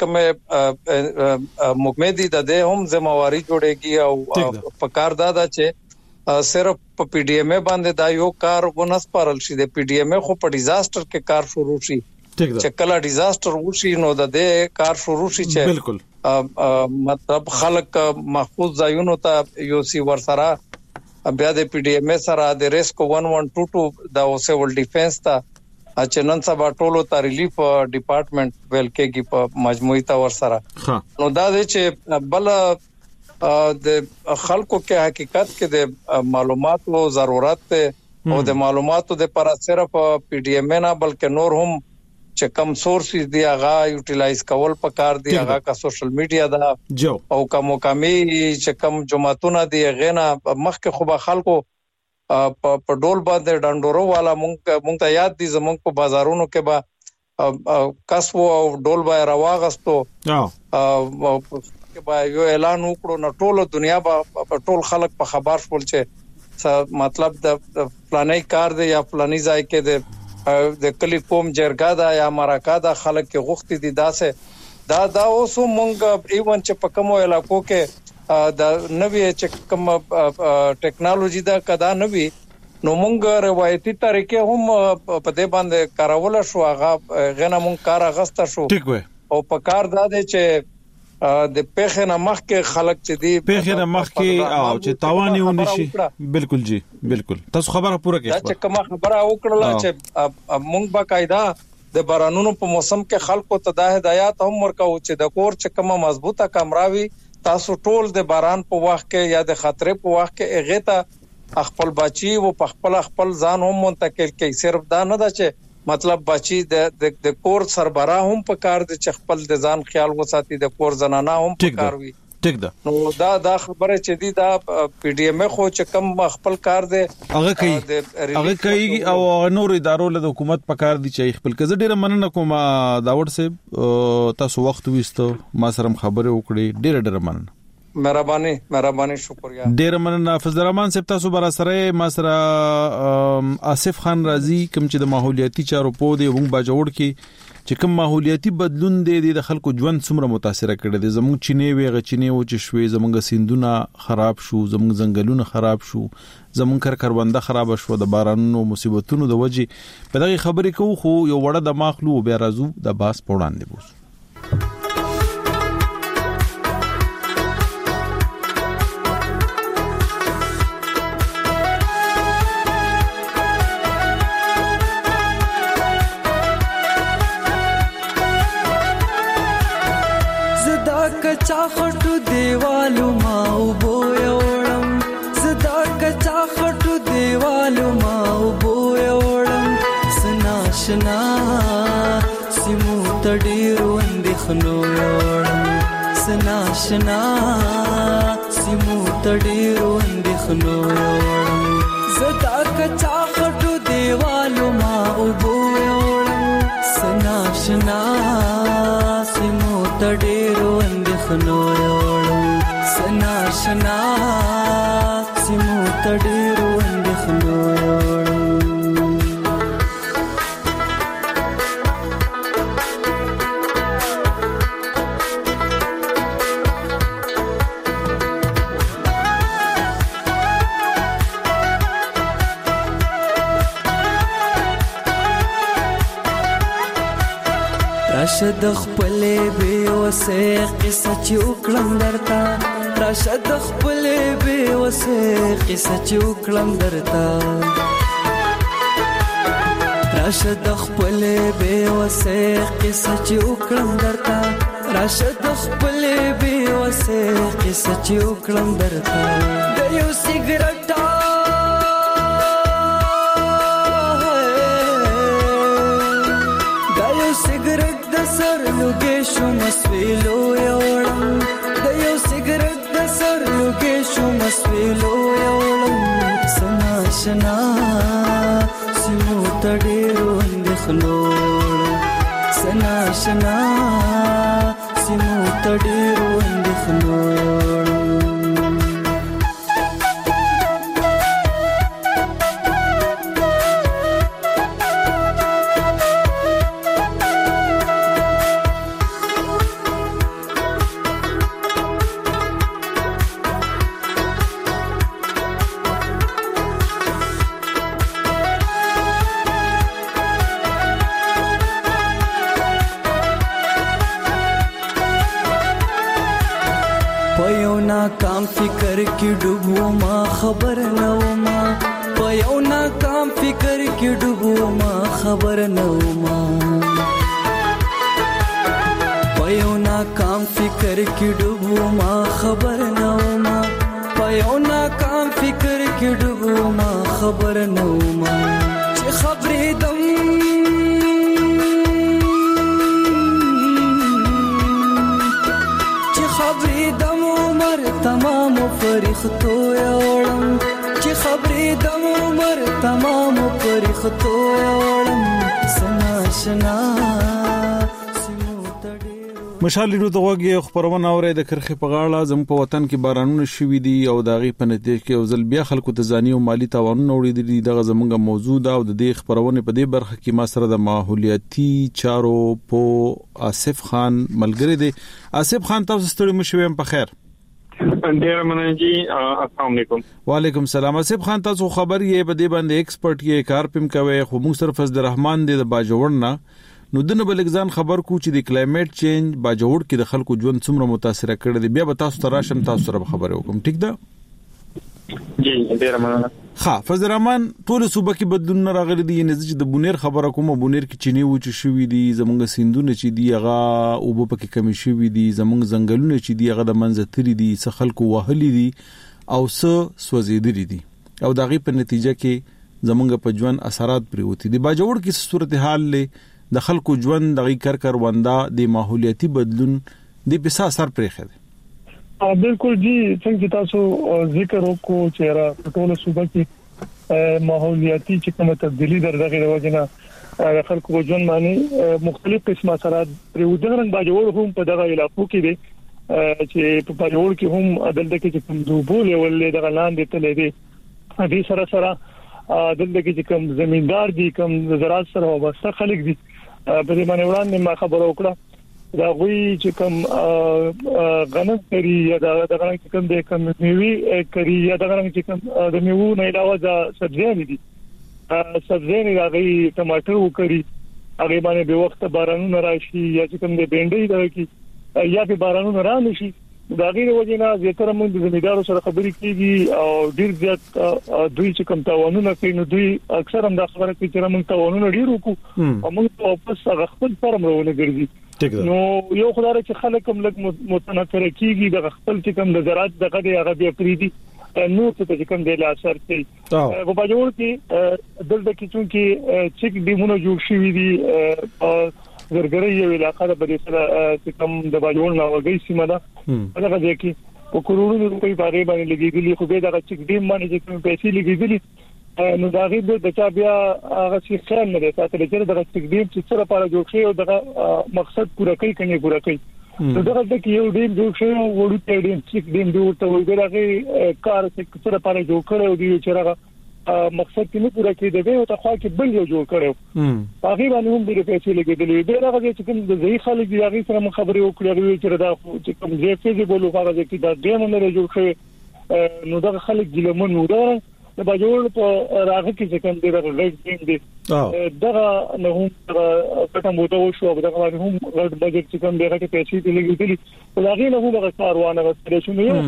کومه مقمدي د هم ذمہواری جوړيږي او پکار دادا چې صرف په پی ډی ایم ای باندې دا یو کار ونسپارل شي د پی ډی ایم ای خو په ډیزاستر کې کار شروع شي چې کله ډیزاستر وشي نو د دې کار شروع شي چې بالکل مطلب خلک محفوظ ځایونو ته یو سی ورسره بیا د پی ډی ایم ای سره د ریسک 1122 د سیول ډیفنس ته اچنن سبا ټولو ته ریلیف ډپارټمنټ ویل کېږي په مجموعي تور سره نو دا چې بل د خلکو کې حقیقت کې د معلوماتو ضرورت ته او د معلوماتو د پر صرف پی ډی ایم نه بلکې نور هم چې کم سورسز دی هغه یوټیلایز کول پکار دی هغه کا سوشل میډیا دا او کوم کمی چې کم جماعتونه دی غینا مخکې خو به خلکو په ډول باندې ډنډورو والا مونږ ته یاد دي زمونږ په بازارونو کې به کسو او ډول به راواغستو کې به یو اعلان وکړو نو ټول دنیا به ټول خلک په خبر شول چې مطلب د پلانې کار دی یا پلانې ځای کې دی د کلی قوم جرګه دا یا مراکا دا خلک کې غوښتي دي داسه دا اوس مونږ ایون چې په کومو علاقو کې د نوې چې کوم ټیکنالوژي دا کدا نوې نو مونږ روایتي طریقې هم په دې باندې کارول شو هغه غنه مونږ کار اغسته شو او په کار دا دی چې د پیښه نمخ کې خلک چې دی پیښه نمخ کې او چې تاوان یې ونشي بالکل جی بالکل تاسو خبره پوره کړئ چې کومه خبره وکړه چې مونږ باقاعده د بارانونو په موسم کې خلکو ته د هدایت هم ورکاو چې د کور چې کومه مضبوطه کمراوي تاسو ټول د باران په وخت کې یا د خطرې په وخت کې اغه ته خپل بچي او خپل ځان هم منتقل کوي صرف دا نه ده چې مطلب بچي د کور سربراه هم په کار دي چې خپل د ځان خیال وساتي د کور زنانه هم په کار وي ټیک ده نو دا خبره چې دی دا پی ډی ایم خو چې کم خپل کار دی هغه کوي او نور ادارو له حکومت په کار دي چې خپل کزه ډیره مننه کوم داوړ سه تاسو وخت وستو ما سره خبره وکړي ډیره مننه مهرباني شکریا ډیر مننه فضل الرحمن صاحب تاسو بر سره ما سره آصف خان رازي کوم چې د ماحولیاتي چارو په دی وګ باجوړ کې چې کوم ماحولیاتي بدلون دی د خلکو ژوند څومره متاثر کړي دي زموږ چینه وی غچینه و چې شوي زموږ سیندونه خراب شو زموږ ځنګلونه خراب شو زموږ کروندې خراب شو د بارانونو مصیبتونو د وجې په دغه خبرې کوو خو یو وړه د ماخلو بیا راځو د باس پوړان دی بوس کچا خټو دیوالو ما وبو یوړم زدا کچا خټو دیوالو ما وبو یوړم سناشنا سیمو تډیرو اندخنو یوړم سناشنا سیمو تډیرو اندخنو یوړم زدا کچا خټو دیوالو ما وبو یوړم سناشنا سیمو تډیرو اندخنو یوړم سناشنا سیمو تډیرو اندخنو یوړم راشد خپلې به وسه قصه چوکلم درتا راشد خپلې به وسه قصه چوکلم درتا راشد خپلې به وسه قصه چوکلم درتا راشد خپلې به وسه قصه چوکلم درتا د یو سیګریټ سر لوګې شو مسویلو یوړم د یو سیګریټ د سر لوګې شو مسویلو یوړم سناشنا سیمو تډیرو اندخنو سناشنا سیمو تډیرو اندخنو کام فکر کی ډوبو ما خبر نو ما پيو نا کام فکر کی ډوبو ما خبر نو ما پيو نا کام فکر کی ډوبو ما خبر نو ما پيو نا کام فکر کی ډوبو ما خبر نو ما چې خبرې دم خبرې د عمر تمام فرښتو یوړم چې خبرې د عمر تمام فرښتو یوړم سناشنا مشال لیدو ته وګي خبرونه اوري د کرخه په غاړه زم په وطن کې بارانونه شوي دي او داغي په نتیجه کې او ځل بیا خلکو ته ځاني او مالی تاوانونه وړي دي دغه زمونږه موضوع ده او د دې خبرونه په دې برخه کې ما سره د ماحولیاتي چارو په آصف خان ملګری دی. آصف خان تاسو ستړي مشوم په خیر. ډیر مننه السلام علیکم. وعلیکم السلام. آصف خان تاسو خبر یې په دې باندې ایکسپرت یې کار پم کوي خو موږ صرف فضل الرحمن د باجوړ نه نو دنه بلګزان خبر کو چې د کلایمټ چینج باجوړ کې د خلکو ژوند څومره متاثر کړي دی بیا به تاسو ته راشم تاسو سره خبرې وکم. ټیک ده جی ډیر مننه. ها فضل الرحمن ټول صوبه کې بدلون راغلي دي نه چې د بونیر خبره کوم بونیر کې چيني و چې شوې دي زمونږ سیندونه چې دی هغه او په پکې کمی شوې دي زمونږ ځنګلونه چې دی هغه د منځتري دي څه خلکو وهلي دي او څه سوځېدلي دي او دغه په نتیجه کې زمونږ په ژوند اثرات پریوتی دي. باجوړ کې صورتحال له د خلکو ژوند دغه کر وندا د ماحولیاتي بدلون د په اثر پرېخه دي. بالکل جی څنګه تاسو ذکر وکړو چې را ټول صوبه کې ماحولیاتي چې کومه تبدیلی دغه وجنه خلکو ژوند باندې مختلف قسمه اثرات پریوته رنګ باجوړ هم په دغه علاقو کې دي چې په باجوړ کې هم عدالت کې کوم دوبول ولې دغه لاندې تلې دي دې سره دلته کې کوم زمیندار دي کوم زراعت سره وابسته خلک دي په دې باندې وړاندې ما خبر وکړه دا غوي چې کوم غنم کری یا دا غنم چې کوم د کوم میوي کری یا دا غنم چې کوم د میوو نه علاوه دا سبزیان دي سبزیان راغلي ټماټر وکړي هغه باندې به وخت بارانونه راشي یا چې کوم د بینډۍ دا کی یا به بارانونه را نشي دا غیر وجنه زیاتره موږ د زمیندارو سره خبرې کیږي او ډیر زیات دوی چې کوم تاوانونه کوي نو دوی اکثر هم دا خبره کوي چې موږ تاوانونه ډیر وکړو او موږ واپس هغه خپل فرم راونه ګرځي نو یو خدای چې خلک هم لږ متنفر کیږي د خپل چې کوم د زراعت دغه دی هغه بیا پریدي نو څه چې کوم د اثر کوي په باجوړ کې دلته کې چې چیک دیمونه جوړ شوی دي ورګري یو علاقہ د بری سره چې کوم د باجوړ نه وګي سیمه ده هغه ځکه چې په کروڑونو روپۍ باندې باندې لګیدلی خو به دا چې ډیم باندې چې کوم پیسې لګیدلی نو دا غي د چا بیا هغه څه خیر نه ده چې دا چې ډیم چې سره لپاره جوړ شي او دا مقصد پوره کوي کني پوره کوي نو دا د یو ډیم جوړ شي او وړو ډیم چې ډیم جوړ ته وي دا غي کار چې سره لپاره جوړ کړو دی چې هغه مقصد کې نه پوره کېدی او ته خو کې بل یو جوړ کړو هغه باندې هم د پیسې لګیدلې دی هغه چې کوم د ځای خلک دی هغه سره خبرې وکړې چې دا چې کوم ځای کې بولو هغه چې دا ډیم نه جوړ شوی نو دا خلک ګلمن نو دا د باجوړ په راغه کې چې کوم دی راغلی دی دا نه هم کټه موټو شو دا هم غټ بجټ چې کوم دی هغه پیسې دی لګیدلې ولغې نه هم هغه کاروان غوښتل شو نو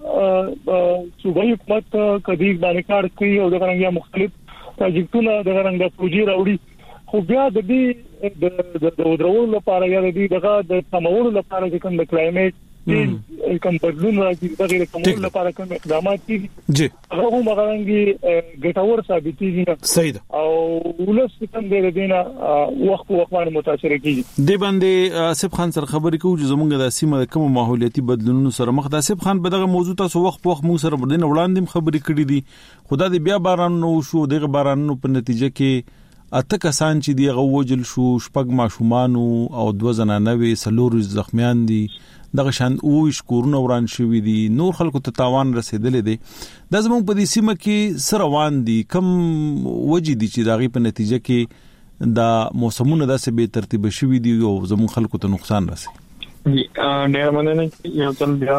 صوبایي حکومت کدی باندې کار کوي او دا څنګه مختلف پروجیکټونه دا څنګه پروژې راوړي خو بیا د دې د ودرولو لپاره یا د دې دغه د سمولو لپاره چې کوم د کلایمټ کوم بدلون راځي دا غیر کوم لپاره کوم اقدامات دي جی هغه هم غوړنګي ګټور ثابتېږي نه صحیح ده او ولس کوم د دینه وخت باندې متاثر کیږي د باندې آصف خان سره خبرې کوو چې زمونږ د سیمه کوم ماحولیاتي بدلونونو سره مخ د آصف خان په دغه موضوع تاسو وخت موږ سره بدین وړاندې خبرې کړې دي خدا دې بیا باران نو شو دغه بارانونو په نتیجه کې اته کسان چې دی غوجل شو شپږ ماشومان او 2 زنانه سلور زخمیان دي دغه شان او شکورونه وران شوی دي نور خلکو ته تاوان رسیدلې دي د زموږ په دې سیمه کې سروان دي کم وجې دي چې دغه په نتیجه کې د موسمونو داسې به ترتیب شوی دي او زموږ خلکو ته نقصان رسي ډیر مننه یو ځل بیا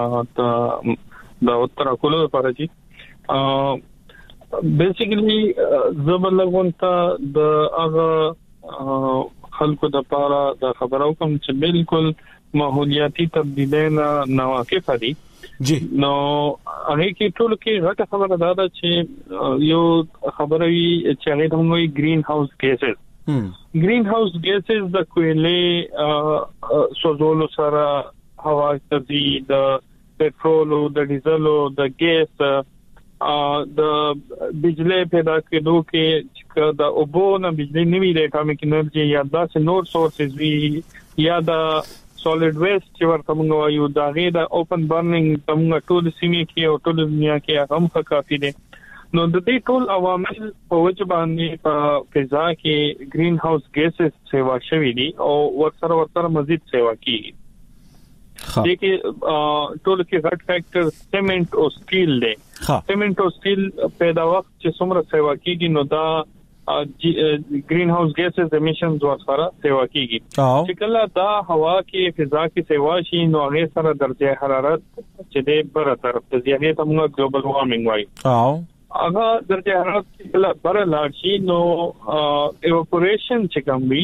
د اتر کولو لپاره چې بیسیکلی زبلغون ته د هغه خلکو د لپاره د خبرو کوم چې بالکل ماحولیاتي تبدیلونه نواقف دي جی نو هغه کې ټول کې غټه خبره ده چې یو خبره وی چې هغه د موږ گرین هاوس ګیسز گرین هاوس ګیسز د کویلې سوزولو سره هوا تبدی د پټرول او د ډیزل او د ګیس د بجلی پیدا کېدو کې د اوبو نه بجلی نوي د اټامیک انرژي یا د نور سورسز وی یا د سولید ویسٹ چې ورته موږ وایو دا غي د اوپن برنینګ تمغه ټول سیمې کې او ټول دنیا کې هم کافي دي نو د دې ټول عوامل په وجه باندې په فضا کې گرین هاوس ګیسز سیوا شوي دي او ورسره مزید سیوا کیږي دي کې ټول کې غټ فیکٹر سیمنٹ او سټیل دی سیمنٹ او سټیل پیدا وخت چې څومره سیوا کیږي نو دا گرین هاوس ګیسز امیشنز ورسره سیوا کیږي چې کله دا هوا کې فضا کې سیوا شي نو هغه سره درجه حرارت چې د بر طرف ته ځي ته موږ ګلوبل وارمنګ وایو اغه درجه حرارت کله بر لاړ شي نو ایواپوریشن چې کوم وي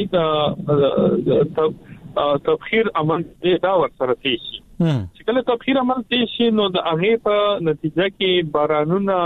دا تبخیر عمل دا ورسره شي چې کله تبخیر عمل شي نو د هغه په نتیجه کې بارانونه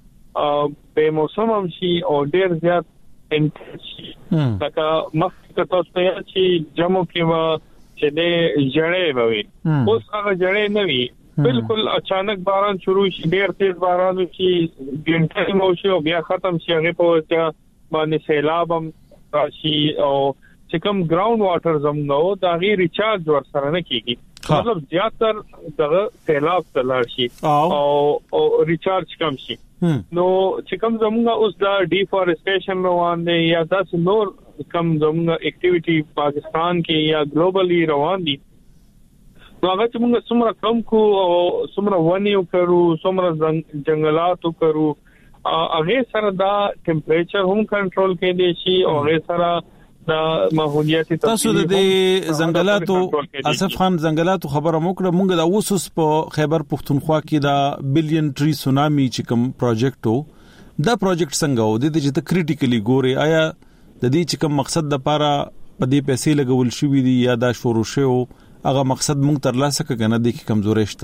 په موسم هم شي او ډیر زیات انټنسي لکه مخکې تاسو ته چې جمو کې ما چې د جړې وي اوس هغه جړې نه وي بالکل اچانک باران شروع شي ډیر تیز باران شي ګنټه مو شي او بیا ختم شي هغه په وجه باندې سیلاب هم راشي او چې کوم ګراوند واټر زموږ نو دا غي ریچارج ورسره نه کیږي مطلب زیاتر دغه سیلاب تلل شي او ریچارج کم شي نو چې کوم زموږ اوس دا ډیفورسټیشن روان دي یا تاسو نور کوم زموږ اکټیویټي پاکستان کې یا ګلوبلی روان دي نو هغه چې موږ څومره کم کو او څومره ونیو کړو څومره جنگلاتو کړو هغه سره دا ټمپریچر هم کنټرول کې دي شي او هغه سره دا ماحولیاتي تاسو د ځنګلاتو اسف خان ځنګلاتو خبره موکړه موږ د اوسوس په خیبر پختونخوا کې دا بلین ټری سونامي چې کوم پروجیکټو دا پروجیکټ څنګه و د دې چې کریټیکلی ګوري آیا د دې چې کوم مقصد د پاره په دې پیسې لګول شوې دي یا دا شروع شوه هغه مقصد مونږ ترلاسه کړه د کی کمزوري شته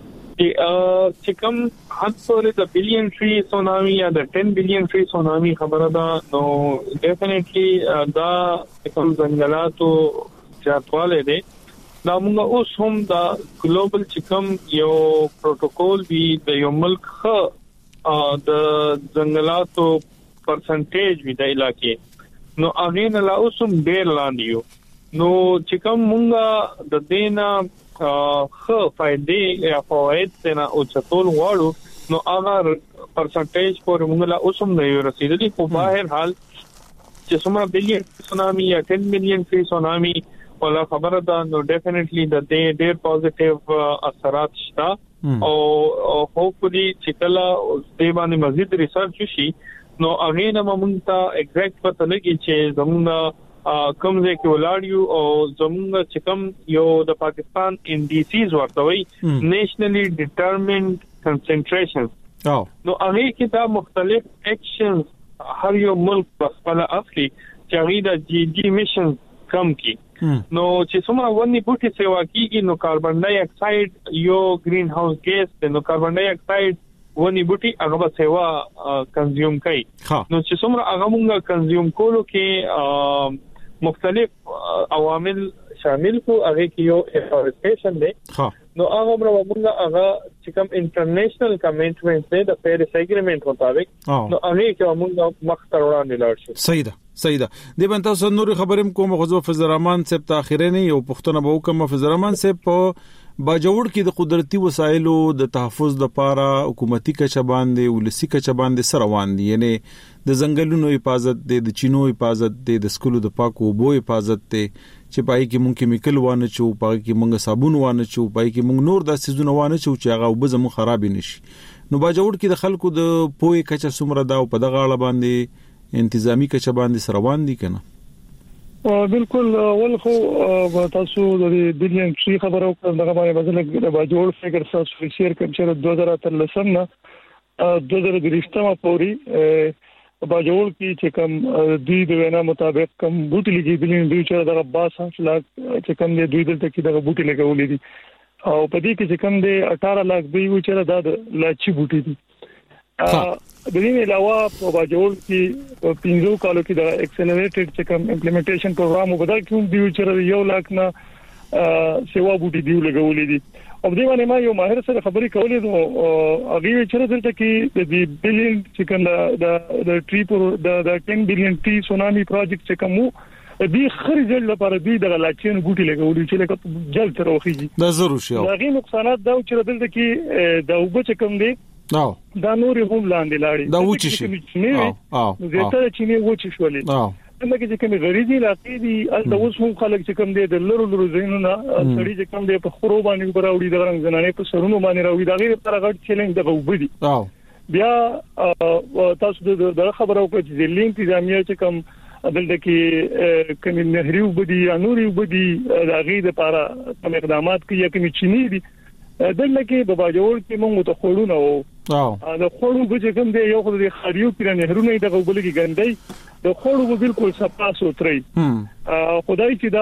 چې کوم حد پورې د بلین ټری سونامي یا د 10 بلین ټری سونامي خبره ده نو ډیفینټلی دا کوم ځنګلاتو چارتواله دي دا موږ اوس هم دا ګلوبل چې کوم یو پروتوکول وی د یو ملک د ځنګلاتو پرسنټیج وی د علاقې نو هغه نه لا اوس هم ډیر لاندې یو نو چې کوم مونږه د دینا خو فائدې یا فواید څنګه او چتول غواړو نو هغه پرسنټیج پر مونږ لا اوسم نه رسیدلی په بهر حال چې څومره بلین سونامي یا 10 مليون فی سونامي ولا خبره ده نو ډیفینټلی د دې ډیر پوزټیو اثرات شته او هوپفلی چې کله دې باندې مزید ریسرچ شي نو هغه نه مونږ ته ایگزیکټ پته لګي چې زموږ کوم ځای کې ولاړیو او زموږ چې کوم یو د پاکستان انډیسیز ورته وي نېشنلی ډیټرمنډ کنسنټریشن نو هغه کې دا مختلف اکشنز هر یو ملک په خپل اخلي چې هغه د جی ډي ایمیشن کم کی نو چې څومره ونی بوټي سیوا کیږي نو کاربن ډای اکساید یو گرین هاوس ګیس نو کاربن ډای اکساید ونی بوټي هغه به سیوا کنزیوم کوي نو چې څومره هغه مونږ کنزیوم کولو کې مختلف عوامل شامل کو هغه کې یو افورسټیشن دی نو هغه موږ هغه چې کوم انټرنیشنل کمټمنټ دی د پیریس اګریمنت مطابق نو هغه کې موږ مخته وړاندې لاړ شو صحیح ده د بنتا سره نور خبرم کوم غزو فضل الرحمن صاحب ته اخیری نه یو پښتنه به کوم فضل الرحمن صاحب په باجوړ کې د قدرتي وسایلو د تحفظ لپاره حکومتي کچه باندې ولسی کچه باندې سره روان دي یعنی د ځنګلونو حفاظت د چینو حفاظت د سکولو د پاکو اوبو حفاظت ته چې پای کې مونږ کیمیکل وانه چو پای کې مونږ صابون وانه چو پای کې مونږ نور د سيزونه وانه چو چې هغه وبزمو خراب نشي نو باجوړ کې د خلکو د پوي کچه سمره دا په دغه اړه باندې انتظامی کچه باندې سره روان دي کنه بالکل اول خو تاسو د بلین ټری خبرو دغه باندې مثلا د باجوړ فګر تاسو شیر کوم چې 2013 نه 2023 پورې باجوړ کې چې کوم دوی د وینا مطابق کوم بوټي لګي بلین دوی چې دغه 12 لاکھ چې کوم دوی دلته کې دغه بوټي لګولې دي او په دې کې چې کوم د 18 لاکھ دوی چې د لاچي بوټي دي د دې علاوه په باجوړ کې 15 کالو کې د اکسلریټډ چې کوم امپلیمنټیشن پروګرام وبدل کوم دی چې 1 لاکھ نه سیوا بوټي دی لګولې دي او دې باندې ما یو ماهر سره خبرې کولې نو هغه چې دلته کې د بلین چې کوم د ټری پر د 10 بلین ټری سونامي پروجیکټ چې کوم دې خرجل لپاره دې د لاچین بوټي لګولې چې لکه جل تر وخیږي دا ضرور شي دا غي نقصانات دا چې دلته کې د وبچ کم دي دا نور هم لاندې لاړي دا وچی شي زه ته چې نه وچی شولې لکه چې کوم غریزي علاقې دي د اوس هم خلک چې کوم دي د لرو زینونه سړي چې کوم دي په خرو باندې براوړي د رنګ زنانه په سرونو باندې راوړي دا غیر تر غټ چیلنج دغه وبدي بیا تاسو د خبرو په چې د لین انتظامیه چې کوم دلته کې کوم نهري وبدي یا نوري وبدي د غیر لپاره کوم اقدامات کوي کوم چيني دي دلته کې په باجوړ کې موږ ته خورونه او د خورو په کوم دی یو خو د خاريو پیران نهرونه دغه وبل کې ګندای د خورو بالکل صفاسو تري خدای چې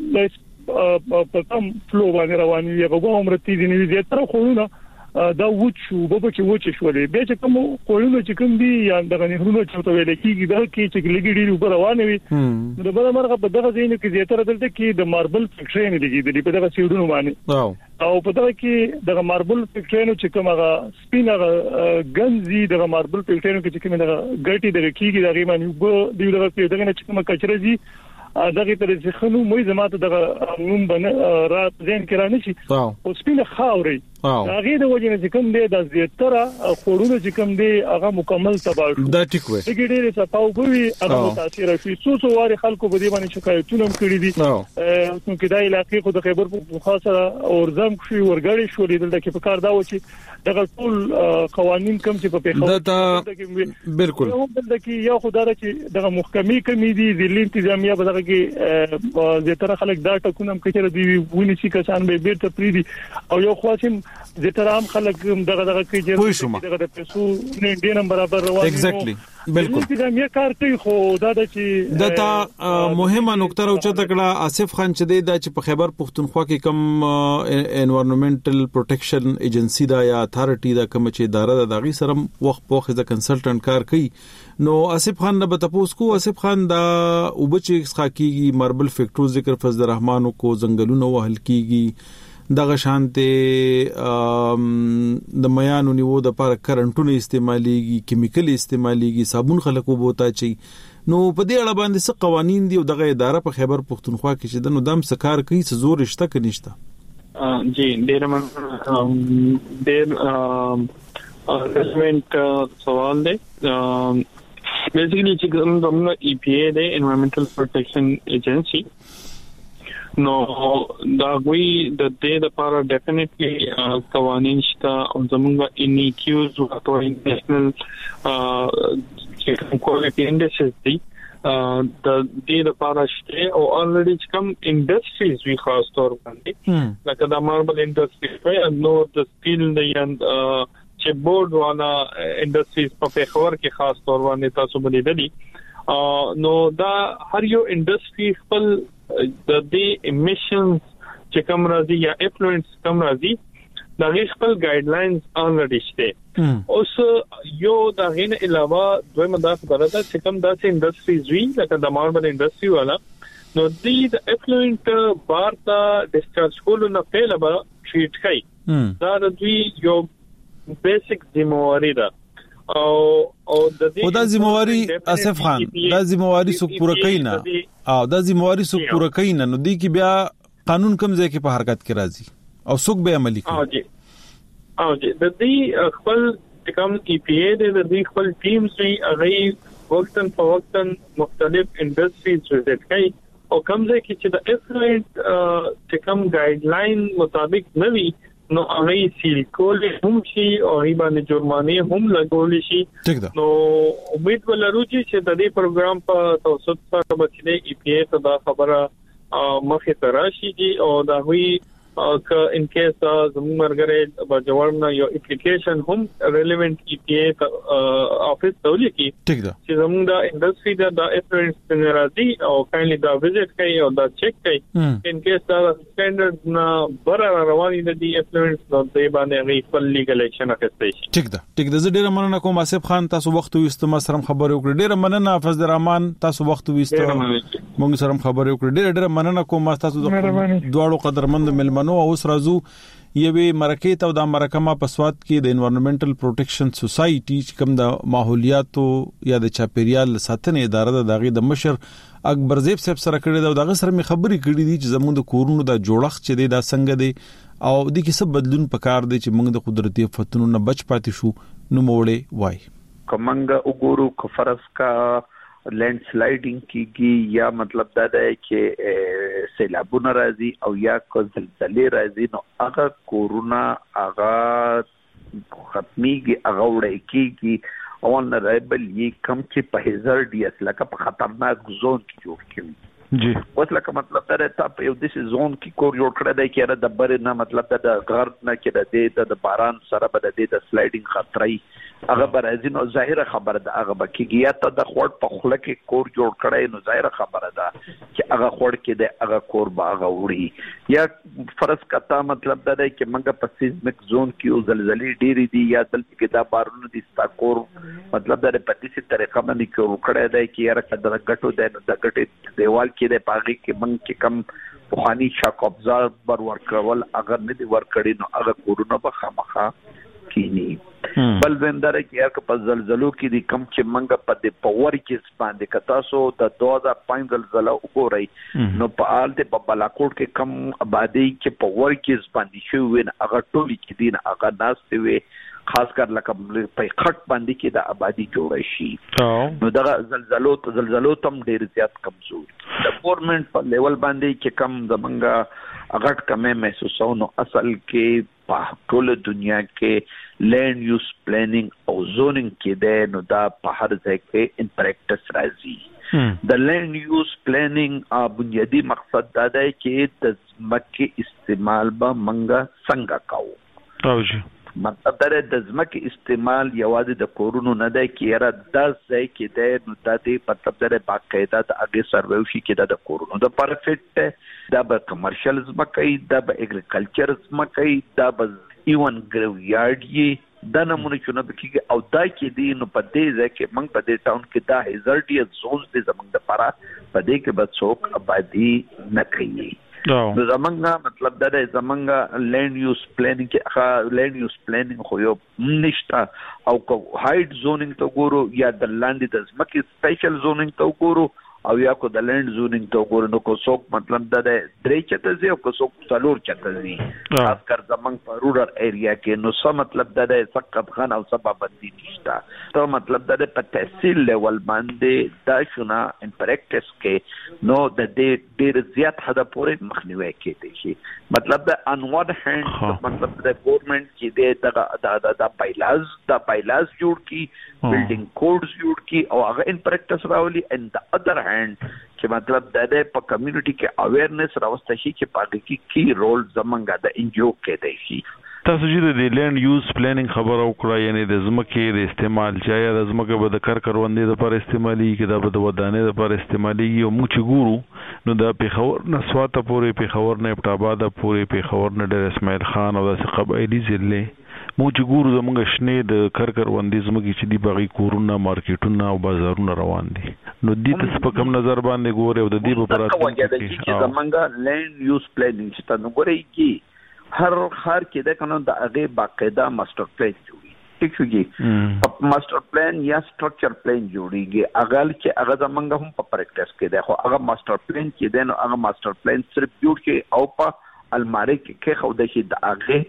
دا په کوم فلو باندې رواني یو عمر تي دي نه زیاتره خورونه دا وچو به چې وچ شولې به چې کوم خورونه چې کوم دي یا دغه نهرونه چې ته ویل کېږي دا کې چې لګي ډیرو پر روانه وي د بل مرغه په دغه ځای کې زیاتره دلته کې د ماربل فکټري نه لګي په دغه سیډونو باندې او په دغه کې دغه ماربل فکټري چې کومه سپینه ګنزي دغه ماربل فکټري کې چې کومه دغه ګټي دغه کېږي دغه باندې به دغه کې دغه چې کومه کچره دي دغه تر څه خنو مې زماته دغه نوم بنه رات ځین کړه نشي او سپینه خاوري هغه د وجه نه کوم دی د زیاتره خورونه چې کوم دی هغه مکمل تباہ شو دا ټیک وي چې ډېر څه پاو کوي هغه متاثر شي څو واره خلکو په دې باندې شکایتونه هم کړی دي نو کې دا علاقې خو د خیبر په خاصه اورزم شي ورګړې شو لیدل د کې په کار دا و چې دغه ټول قوانين کوم چې په پیښه بالکل د کې یو خدای چې دغه محکمې کمیدي د لین انتظامیه په دغه کې زیاتره خلک دا ټکونه هم کوي دی ونی چې کسان به بیرته پریدي او یو خاصم زیاتره هم خلک دغه کې چې دغه د پیسو نه ډیر برابر روان دي ایگزیکټلی بالکل انتظامیه کار کوي خو دا د چې دتا مهمه نقطه راوچته کړه آصف خان چې د چې په خیبر پختونخوا کې کم انوایرنمنټل پروټیکشن ایجنسی دا یا اتھارټي دا کوم چې اداره د غي سره وخت پوخ د کنسلټنټ کار کوي نو آصف خان نه بتپوس کو آصف خان دا وبچ خاکیږي ماربل فیکټرو ذکر فضل الرحمن کو زنګلونو وهل کیږي دغه شانته د میانو نیو د لپاره کرنټونه استعماليږي کیمیکل استعماليږي صابون خلکو بوتا چي نو په دې اړه باندې څه قوانين دي او دغه اداره په خیبر پختونخوا کې چې د نو دم سکار کوي څه زور شته کې نشته جی ډېر ریلیونٹ سوال دی بیسیکلی چې کوم ای پی اے دی انوایرنمنټل پروټیکشن ایجنسی نو دا وی د دې لپاره ډیفینټلی قوانین شته او زموږ ان ای کیوز او انټرنیشنل چې کوالټي انډیسز دي د دې لپاره شته او الریډي کوم انډستریز وی خاص تور باندې لکه د ماربل انډستری نو د سټیل چې بورډ والا انډستریز په پیښور کې خاص تور باندې تاسو باندې نو دا هر یو انډستری خپل د دې امیشنز چې کوم راځي یا افلوئنس کوم راځي دا خپل ګایډلاینز الریډي شته اوس یو دا غین علاوه دوی مدافع درته چې کوم داسې انډستریز وی لکه د ماربل انډستری والا نو د افلوئنت بار ته ډیسچارج کولو نه پهله به ټریټ کوي دا د دوی یو بیسیک ذمہواری ده او د دې دا ذمہواری آصف خان دا ذمہواری څوک پوره کوي نه او دا ذمہواری څوک پوره کوي نه نو دی کی بیا قانون کوم ځای کې په حرکت کې راځي او څوک به عملي کوي او جی د دې خپل کوم ای پی اے د دې خپل ټیمز وی هغه وختن په وختن مختلف انډستریز وزټ کوي او کوم ځای کې چې د افلوئنت چې کوم ګایډلاین مطابق نه وي نو هغه سیل کول هم شي او باندې جرمانه هم لګول شي نو امید ولرو چې د دې پروګرام په توسط سره بچنه ای پی اے ته دا خبره مخه تراشي او دا وی که ان کیس زموږ مرګره بجوړنا یو اپلیکیشن هم ریلیونت ای پی اے افیس تولې کی چې زموږ د انډستری د افرنس ناراضي او کایندلی دا وزټ کوي او دا چیک کوي ان کیس دا سټانډرډ نه بر رواني د افرنس نو د باندې غي خپل لیګل اکشن اخیستي شي ټیک ده زه ډیره مننه کوم آصف خان تاسو وخت وست ما سره خبرې وکړې ډیره مننه فضل الرحمن تاسو وخت وست موږ سره خبرې وکړې ډیره مننه کوم تاسو دواړو قدرمند ملمنو اوس راځو یوې مرکه ته د مرکه په سواد کې د انوایرنمنټل پروټیکشن سوسایټي چې کوم د ماحولیاتو یا د چاپیریال ساتنې اداره د دغه د مشر اکبر زیب صاحب سره کړی دا دغه سره مې خبرې کړې دي چې زموږ د کورونو د جوړښت چې دی دا څنګه دی او د کیسه بدلون پکار دی چې موږ د قدرتي آفتونو نه بچ پاتې شو نو موړې وای کومنګ وګورو کفرس کا لینډ سلایډینګ کیږي یا مطلب دا دی چې سیلابونه راځي او یا زلزلې راځي نو هغه کورونا هغه ختميږي هغه وړي کیږي او نرایبل یې کم چې په هزار ډی اس لکه په خطرناک زون کې جوړ کړي جی اوس لکه مطلب دا ته په یو داسې زون کې کور جوړ کړی دی چې د بر نه مطلب د غرب نه کې د باران سره به د سلایډینګ خطرې هغه برازي نو ظاهره خبره ده هغه بکیږي یا ته د خوړ په خوله کې کور جوړ کړی نو ظاهره خبره ده چې هغه خوړ کې د هغه کور به هغه وړي یا فرض کته مطلب ده چې موږ په سیزمک زون کې زلزلې ډېری دي یا دلته کې دا بارونه دي ستا کور مطلب ده په دې طریقه باندې کور کړی دی چې یاره د غټو د غټې دیوال کې د پاغي کې موږ کې کم پخوانی شاک ابزار بر ورکول اگر نه دی ورکړي نو هغه کورونه به خامخا کینی بل زندره کې هر په زلزلو کې د کم چې منګه په د پاور کې باندې کتا سو د 2005 زلزلہ وګورئ نو په حال ته په بلاکوټ کې کم آبادی کې پاور کې باندې شو وین هغه ټولي کې دین هغه ناس وي خاص کر لکه په خټ باندې کې د آبادی جوړ شي نو دا زلزلو تم ډیر زیات کمزور د ګورنمنت په لیول باندې چې کم زمنګا اغټ کمه محسوسو نو اصل کې په ټول دنیا کې لینډ یوز پلانینګ او زونینګ کې ده نو دا په هر ځای کې ان پریکټس راځي د لینډ یوز پلانینګ بنیادی مقصد دا دی چې د ځمکې استعمال به منګه څنګه کوو او جی مطلب دا د ځمکې استعمال یوازې د کورونو نه دی کې یاره دا ځای کې دی نو دا دی مطلب دا باقاعده د هغې سرویو شي کې د کورونو د پرفیکټ دا به کمرشل ځمکه دا به اګریکلچر ځمکه دا به ایون ګریو یارډ یې دا نمونه چونه بکیږي او دا کې دی نو په دې ځای کې موږ په دې ټاون کې دا هزارډي زونز دي زموږ د پاره په دې کې به څوک آبادی نه کوي نو زمونږه مطلب دا دی زمونږه لینډ یوز پلانینګ کې هغه لینډ یوز پلانینګ خو یو نشته او کو هایټ زونینګ ته ګورو یا د لاندې د ځمکې سپیشل زونینګ ته ګورو او یا کو د لینډ زونینګ ته ګورو نو کو څوک مطلب دا دی درې چته زی او کو څوک څلور چته زی خاص کر زمونږ په رورل ایریا کې نو څه مطلب دا دی سقط خان او سبا بندي نشته ته مطلب دا دی په تحصیل لیول باندې دا شونه ان پریکټس کې نو د دې ډیر زیات حد پورې مخنیوي کېدی شي مطلب دا ان ون هاند مطلب د ګورنمنت چې د بایلاز جوړ کی بلډینګ کوډز جوړ کی او هغه ان پریکټس راولي ان د ادر هاند چې مطلب د په کمیونټي کې اویرنس راوستل شي چې پاګه کې کی رول زمونږه د انجو کې دی شي تاسو چې د لینډ یوز پلانینګ خبر او کړه یعنی د ځمکې د استعمال چا د ځمکې به د کروندې لپاره استعمالي کې دا به د ودانې لپاره استعمالي او موږ چې ګورو نو د پیښور نسواته پورې پیښور نه ابټاباد پورې پیښور نه د اسماعیل خان او د قبایلی ضلع موږ چې ګورو زموږ شنه د کروندې ځمکې چې دی باغی کورونه مارکیټونه او بازارونه روان دي نو دې تاسو په کوم نظر باندې ګورئ او د دې په پراتګ کې زمونږه لینډ یوز پلانینګ چې تاسو ګورئ کې هر خار کې د قانون د هغه باقاعده ماستر پلان جوړي ټیک شوږي ماستر پلان یا سټرکچر پلان جوړيږي اغل چې هغه زمونږ هم په پریکټس کې ده خو هغه ماستر پلان کې ده نو هغه ماستر پلان صرف جوړ کې او په الماری کې خو د شي د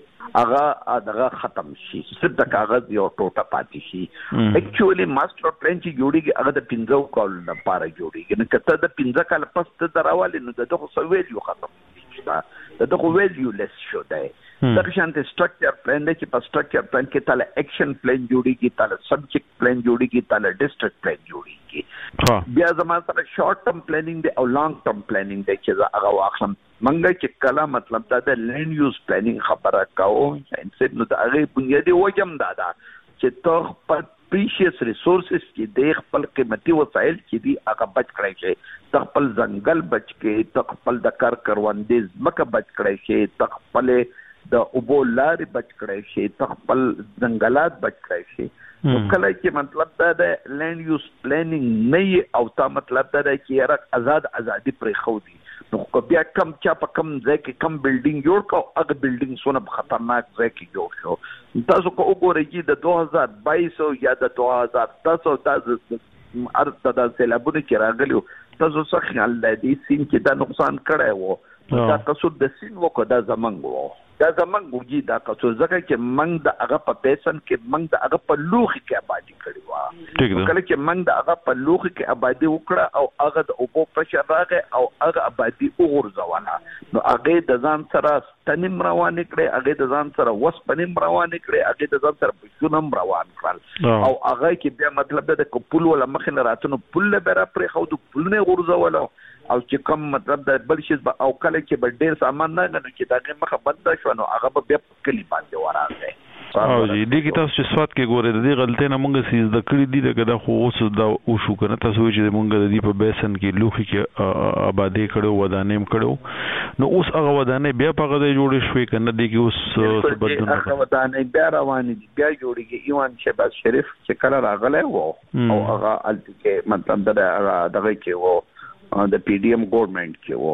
هغه ختم شي صرف د کاغذ یو ټوټه پاتې شي اکچولی ماستر پلان چې جوړيږي هغه د 15 کال لپاره جوړيږي نو کته د 15 کال پس ته دراواله نو دغه سویل یو ختم دغه ویلیو لیس شو دی دغه شانته سټرکچر پلان دی چې په سټرکچر پلان کې تعالی اکشن پلان جوړیږي تعالی سبجیکټ پلان جوړیږي تعالی ډیسټریکټ پلان جوړیږي بیا زموږ سره شارټ ټرم پلانینګ دی او لانګ ټرم پلانینګ دی چې هغه واخلم منګه چې کله مطلب دا د لینډ یوز پلانینګ خبره کوو انسان نو د هغه بنیادی وجم دا چې ته په پریشیس ریسورسز کې د خپل قیمتي وسایل چې دی هغه بچ کړی شي خپل ځنګل بچ کې خپل د کروندې ځمکه بچ کړی شي خپل د اوبو لارې بچ کړی شي خپل ځنګلات بچ کړی شي نو کله چې مطلب دا د لینډ یوز پلانینګ نه او تا مطلب دا چې یاره ازادي پرې خو دی نو بیا کم چا په کم ځای کې کم بلډینګ جوړ کو هغه بلډینګ سونه خطرناک ځای کې جوړ شو تاسو کو وګورئ چې د 2022 یا د 2010 تاسو د سیلابونو چې راغلیو تاسو څه خیال لري سین کې دا نقصان کړی وو دا قصور د سین وکړه دا زمنګ وو دا زمنګ وږي دا قصور ځکه چې منګ د هغه په بیسن کې منګ د هغه په لوخي کې آبادی کړی و کله چې منګ د هغه په لوخي کې آبادی وکړه او هغه د اوبو پرشر راغی او هغه آبادی وګرځونه نو هغه د ځان سره تنیم روان کړي هغه د ځان سره وسپنیم روان کړي هغه د ځان سره بشونم روان کړل او هغه کې بیا مطلب د کوپل ولا مخ نه راتنو پل به پرې خو د پل نه ورځول او چې کوم مطلب د بل شي او کله چې بل ډیر سامان نه چې دغه مخه بند شو نو هغه به کلی باندې ورانه او جی دې کې تاسو چې سواد کې ګورئ د دې غلطۍ نه مونږ سیز د کړی دي دا خو اوس دا او شو کنه تاسو چې مونږ د دې په بیسن کې لوخي کې آبادی کړو ودانیم کړو نو اوس هغه ودانې بیا په غوډه جوړې شوې کنه دې کې اوس بدلون هغه ودانې بیا روان دي بیا جوړیږي ایوان شهباز شریف چې کله راغله وو او هغه الته مطلب دغه کې وو د پی ډی ایم ګورنمنت کې وو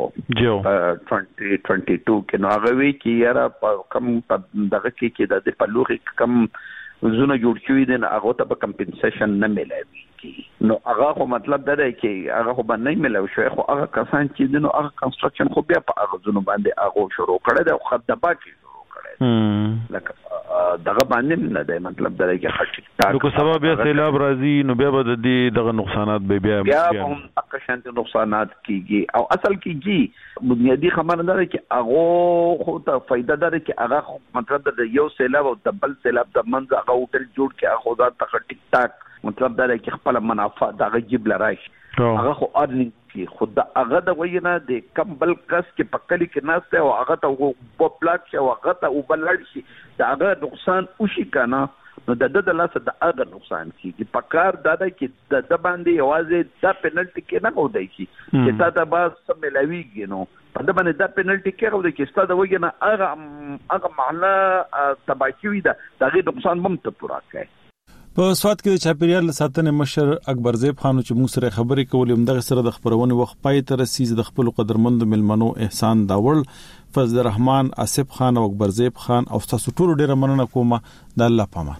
2022 کې نو هغه وی چې یاره کم دغه کې د پلوغي کم زونه جوړ شوی دي هغه ته په کمپنسیشن نه ملایوي نو هغه مطلب دا دی چې هغه خو باندې ملو شو خو هغه کسان چې نو هغه کنستراکشن خو بیا په هغه زونه باندې هغه شروع کړی دا خدابه کې شروع کړی لکه دغه باندې نه دی مطلب دا دی چې خټ نو کو سبب بیا سیلاب راځي نو بیا به د دې دغه نقصانات به بیا هم اقشنت نقصانات کیږي او اصل کیږي بنیادی خبره ده چې هغه خو ته فائدہ ده چې هغه مطلب د یو سیلاب او د بل سیلاب د منځ هغه هوټل جوړ کې هغه ځا ټک ټاک مطلب دا چې خپل منافع دغه جيب لراش هغه خو ارننګ کې خود هغه د وینه د کم بل کس کې پکلی کې ناشته او هغه ته په پلاټ شو هغه ته وبلل شي دا هغه نقصان وشي کنه نو د لاسه د هغه نقصان کیږي پکار دا چې د باندې یوازې د پینلټي کې نه ودی شي چې تا ته بس ملويږي نو په د باندې د پینلټي کې ودی چې ستاسو وګنه هغه معنا تباکوي دا دغه نقصان هم ته پورا کوي په سواد کې د چاپیریال ساتنې مشر اکبر زیب خان چې موږ سره خبرې کولې همدغه سره د خبرونه وخت پای تر سیز د خپل قدرمند ملمنو احسان داول فضل الرحمن اسف خان او اکبر زیب خان او تاسو ټول ډیره مننه کوم د الله پامان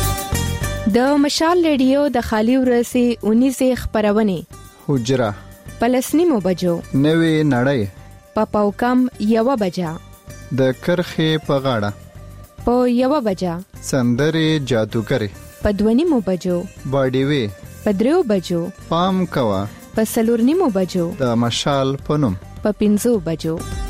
د مشال ریډیو د خالي ورسي 19 خبرونه حجره پلسنیمو بجو نوې نړۍ په پاوکم 1 بجا د کرخې په غاړه په 1 بجا سندرې جادوګرې په 2 بجو باډي وی په 3 بجو پام کوا په 4 بجو د مشال پنوم په 5 بجو